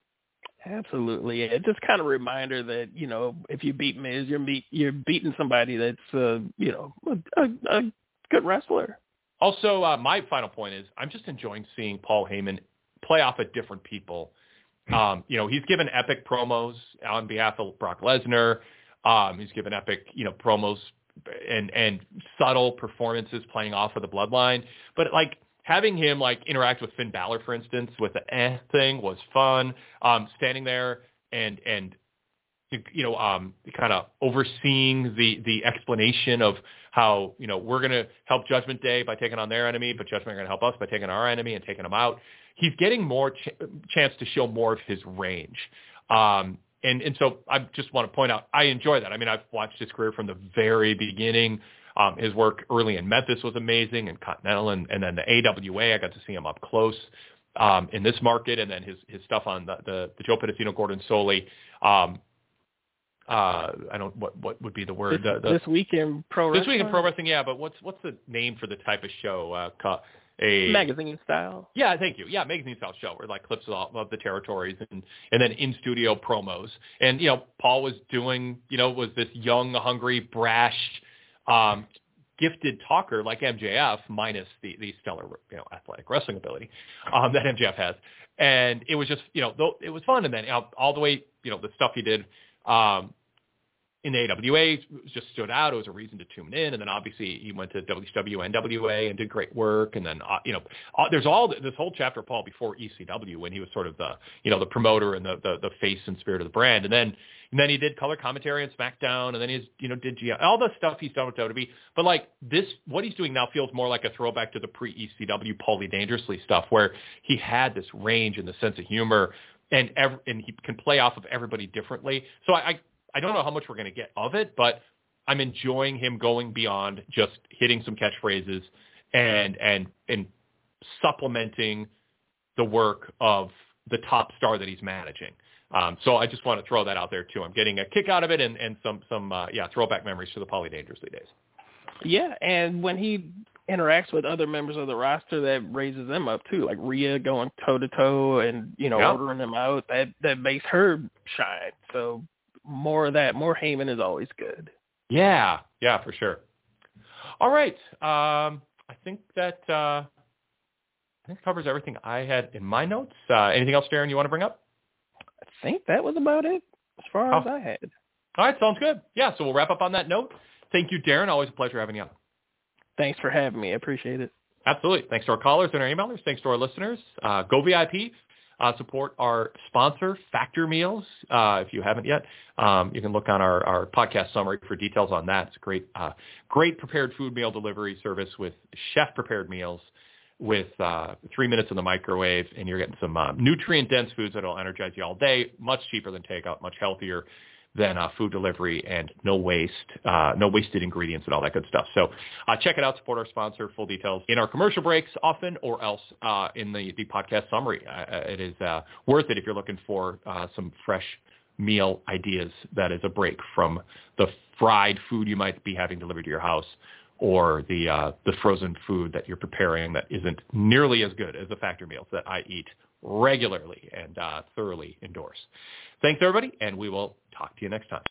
S4: Absolutely. It's just kind of a reminder that, you know, if you beat Miz, you're meet, you're beating somebody that's, uh, you know, a, a good wrestler.
S3: Also, uh, my final point is I'm just enjoying seeing Paul Heyman play off of different people. Um, you know, he's given epic promos on behalf of Brock Lesnar. Um, he's given epic, you know, promos and and subtle performances playing off of the bloodline. But like having him like interact with Finn Balor, for instance, with the eh thing was fun. Um, standing there and and you know um, kind of overseeing the the explanation of how you know we're going to help Judgment Day by taking on their enemy, but Judgment are going to help us by taking our enemy and taking them out. He's getting more ch- chance to show more of his range. Um, And and so I just want to point out, I enjoy that. I mean, I've watched his career from the very beginning. Um, his work early in Memphis was amazing, and Continental, and, and then the A W A, I got to see him up close um, in this market, and then his his stuff on the, the, the Joe Pedicino, Gordon Soley. Um, uh, I don't what what would be the word?
S4: This,
S3: the, the,
S4: this week in pro wrestling.
S3: This week in pro wrestling, yeah. But what's what's the name for the type of show? Uh, A
S4: magazine style.
S3: Yeah, thank you. Yeah, magazine style show where like clips of, of the territories and, and then in studio promos. And, you know, Paul was doing, you know, was this young, hungry, brash, um, gifted talker like M J F minus the, the stellar, you know, athletic wrestling ability um, that M J F has. And it was just, you know, it was fun. And then you know, all the way, you know, the stuff he did um, in the A W A just stood out. It was a reason to tune in. And then obviously he went to W C W, N W A and did great work. And then, uh, you know, uh, there's all this whole chapter, Paul, before E C W when he was sort of the, you know, the promoter and the, the, the face and spirit of the brand. And then, and then he did color commentary on SmackDown. And then he's, you know, did G- all the stuff he's done with W W E. But like this, what he's doing now feels more like a throwback to the pre-E C W Paulie Dangerously stuff where he had this range and the sense of humor and every, and he can play off of everybody differently. So I, I I don't know how much we're going to get of it, but I'm enjoying him going beyond just hitting some catchphrases and and and supplementing the work of the top star that he's managing. Um, so I just want to throw that out there too. I'm getting a kick out of it and, and some some uh, yeah throwback memories to the Paulie Dangerously days.
S4: Yeah, and when he interacts with other members of the roster, that raises them up too, like Rhea going toe to toe and you know
S3: yeah.
S4: ordering them out. That that makes her shine. So. More of that, more Heyman is always good.
S3: Yeah, yeah, for sure. All right. Um, I think that uh, I think it covers everything I had in my notes. Uh, anything else, Darren, you want to bring up?
S4: I think that was about it as far
S3: oh.
S4: as I had.
S3: All right, sounds good. Yeah, so we'll wrap up on that note. Thank you, Darren. Always a pleasure having you on.
S4: Thanks for having me. I appreciate it.
S3: Absolutely. Thanks to our callers and our emailers. Thanks to our listeners. Uh, go V I P. Uh, support our sponsor, Factor Meals. Uh, if you haven't yet, um, you can look on our, our podcast summary for details on that. It's a great, uh, great prepared food meal delivery service with chef-prepared meals with uh, three minutes in the microwave, and you're getting some uh, nutrient-dense foods that will energize you all day, much cheaper than takeout, much healthier than uh, food delivery, and no waste, uh, no wasted ingredients and all that good stuff. So uh, check it out, support our sponsor, full details in our commercial breaks often or else uh, in the, the podcast summary. Uh, it is uh, worth it if you're looking for uh, some fresh meal ideas that is a break from the fried food you might be having delivered to your house or the uh, the frozen food that you're preparing that isn't nearly as good as the Factor meals that I eat regularly and uh, thoroughly endorse. Thanks, everybody, and we will talk to you next time.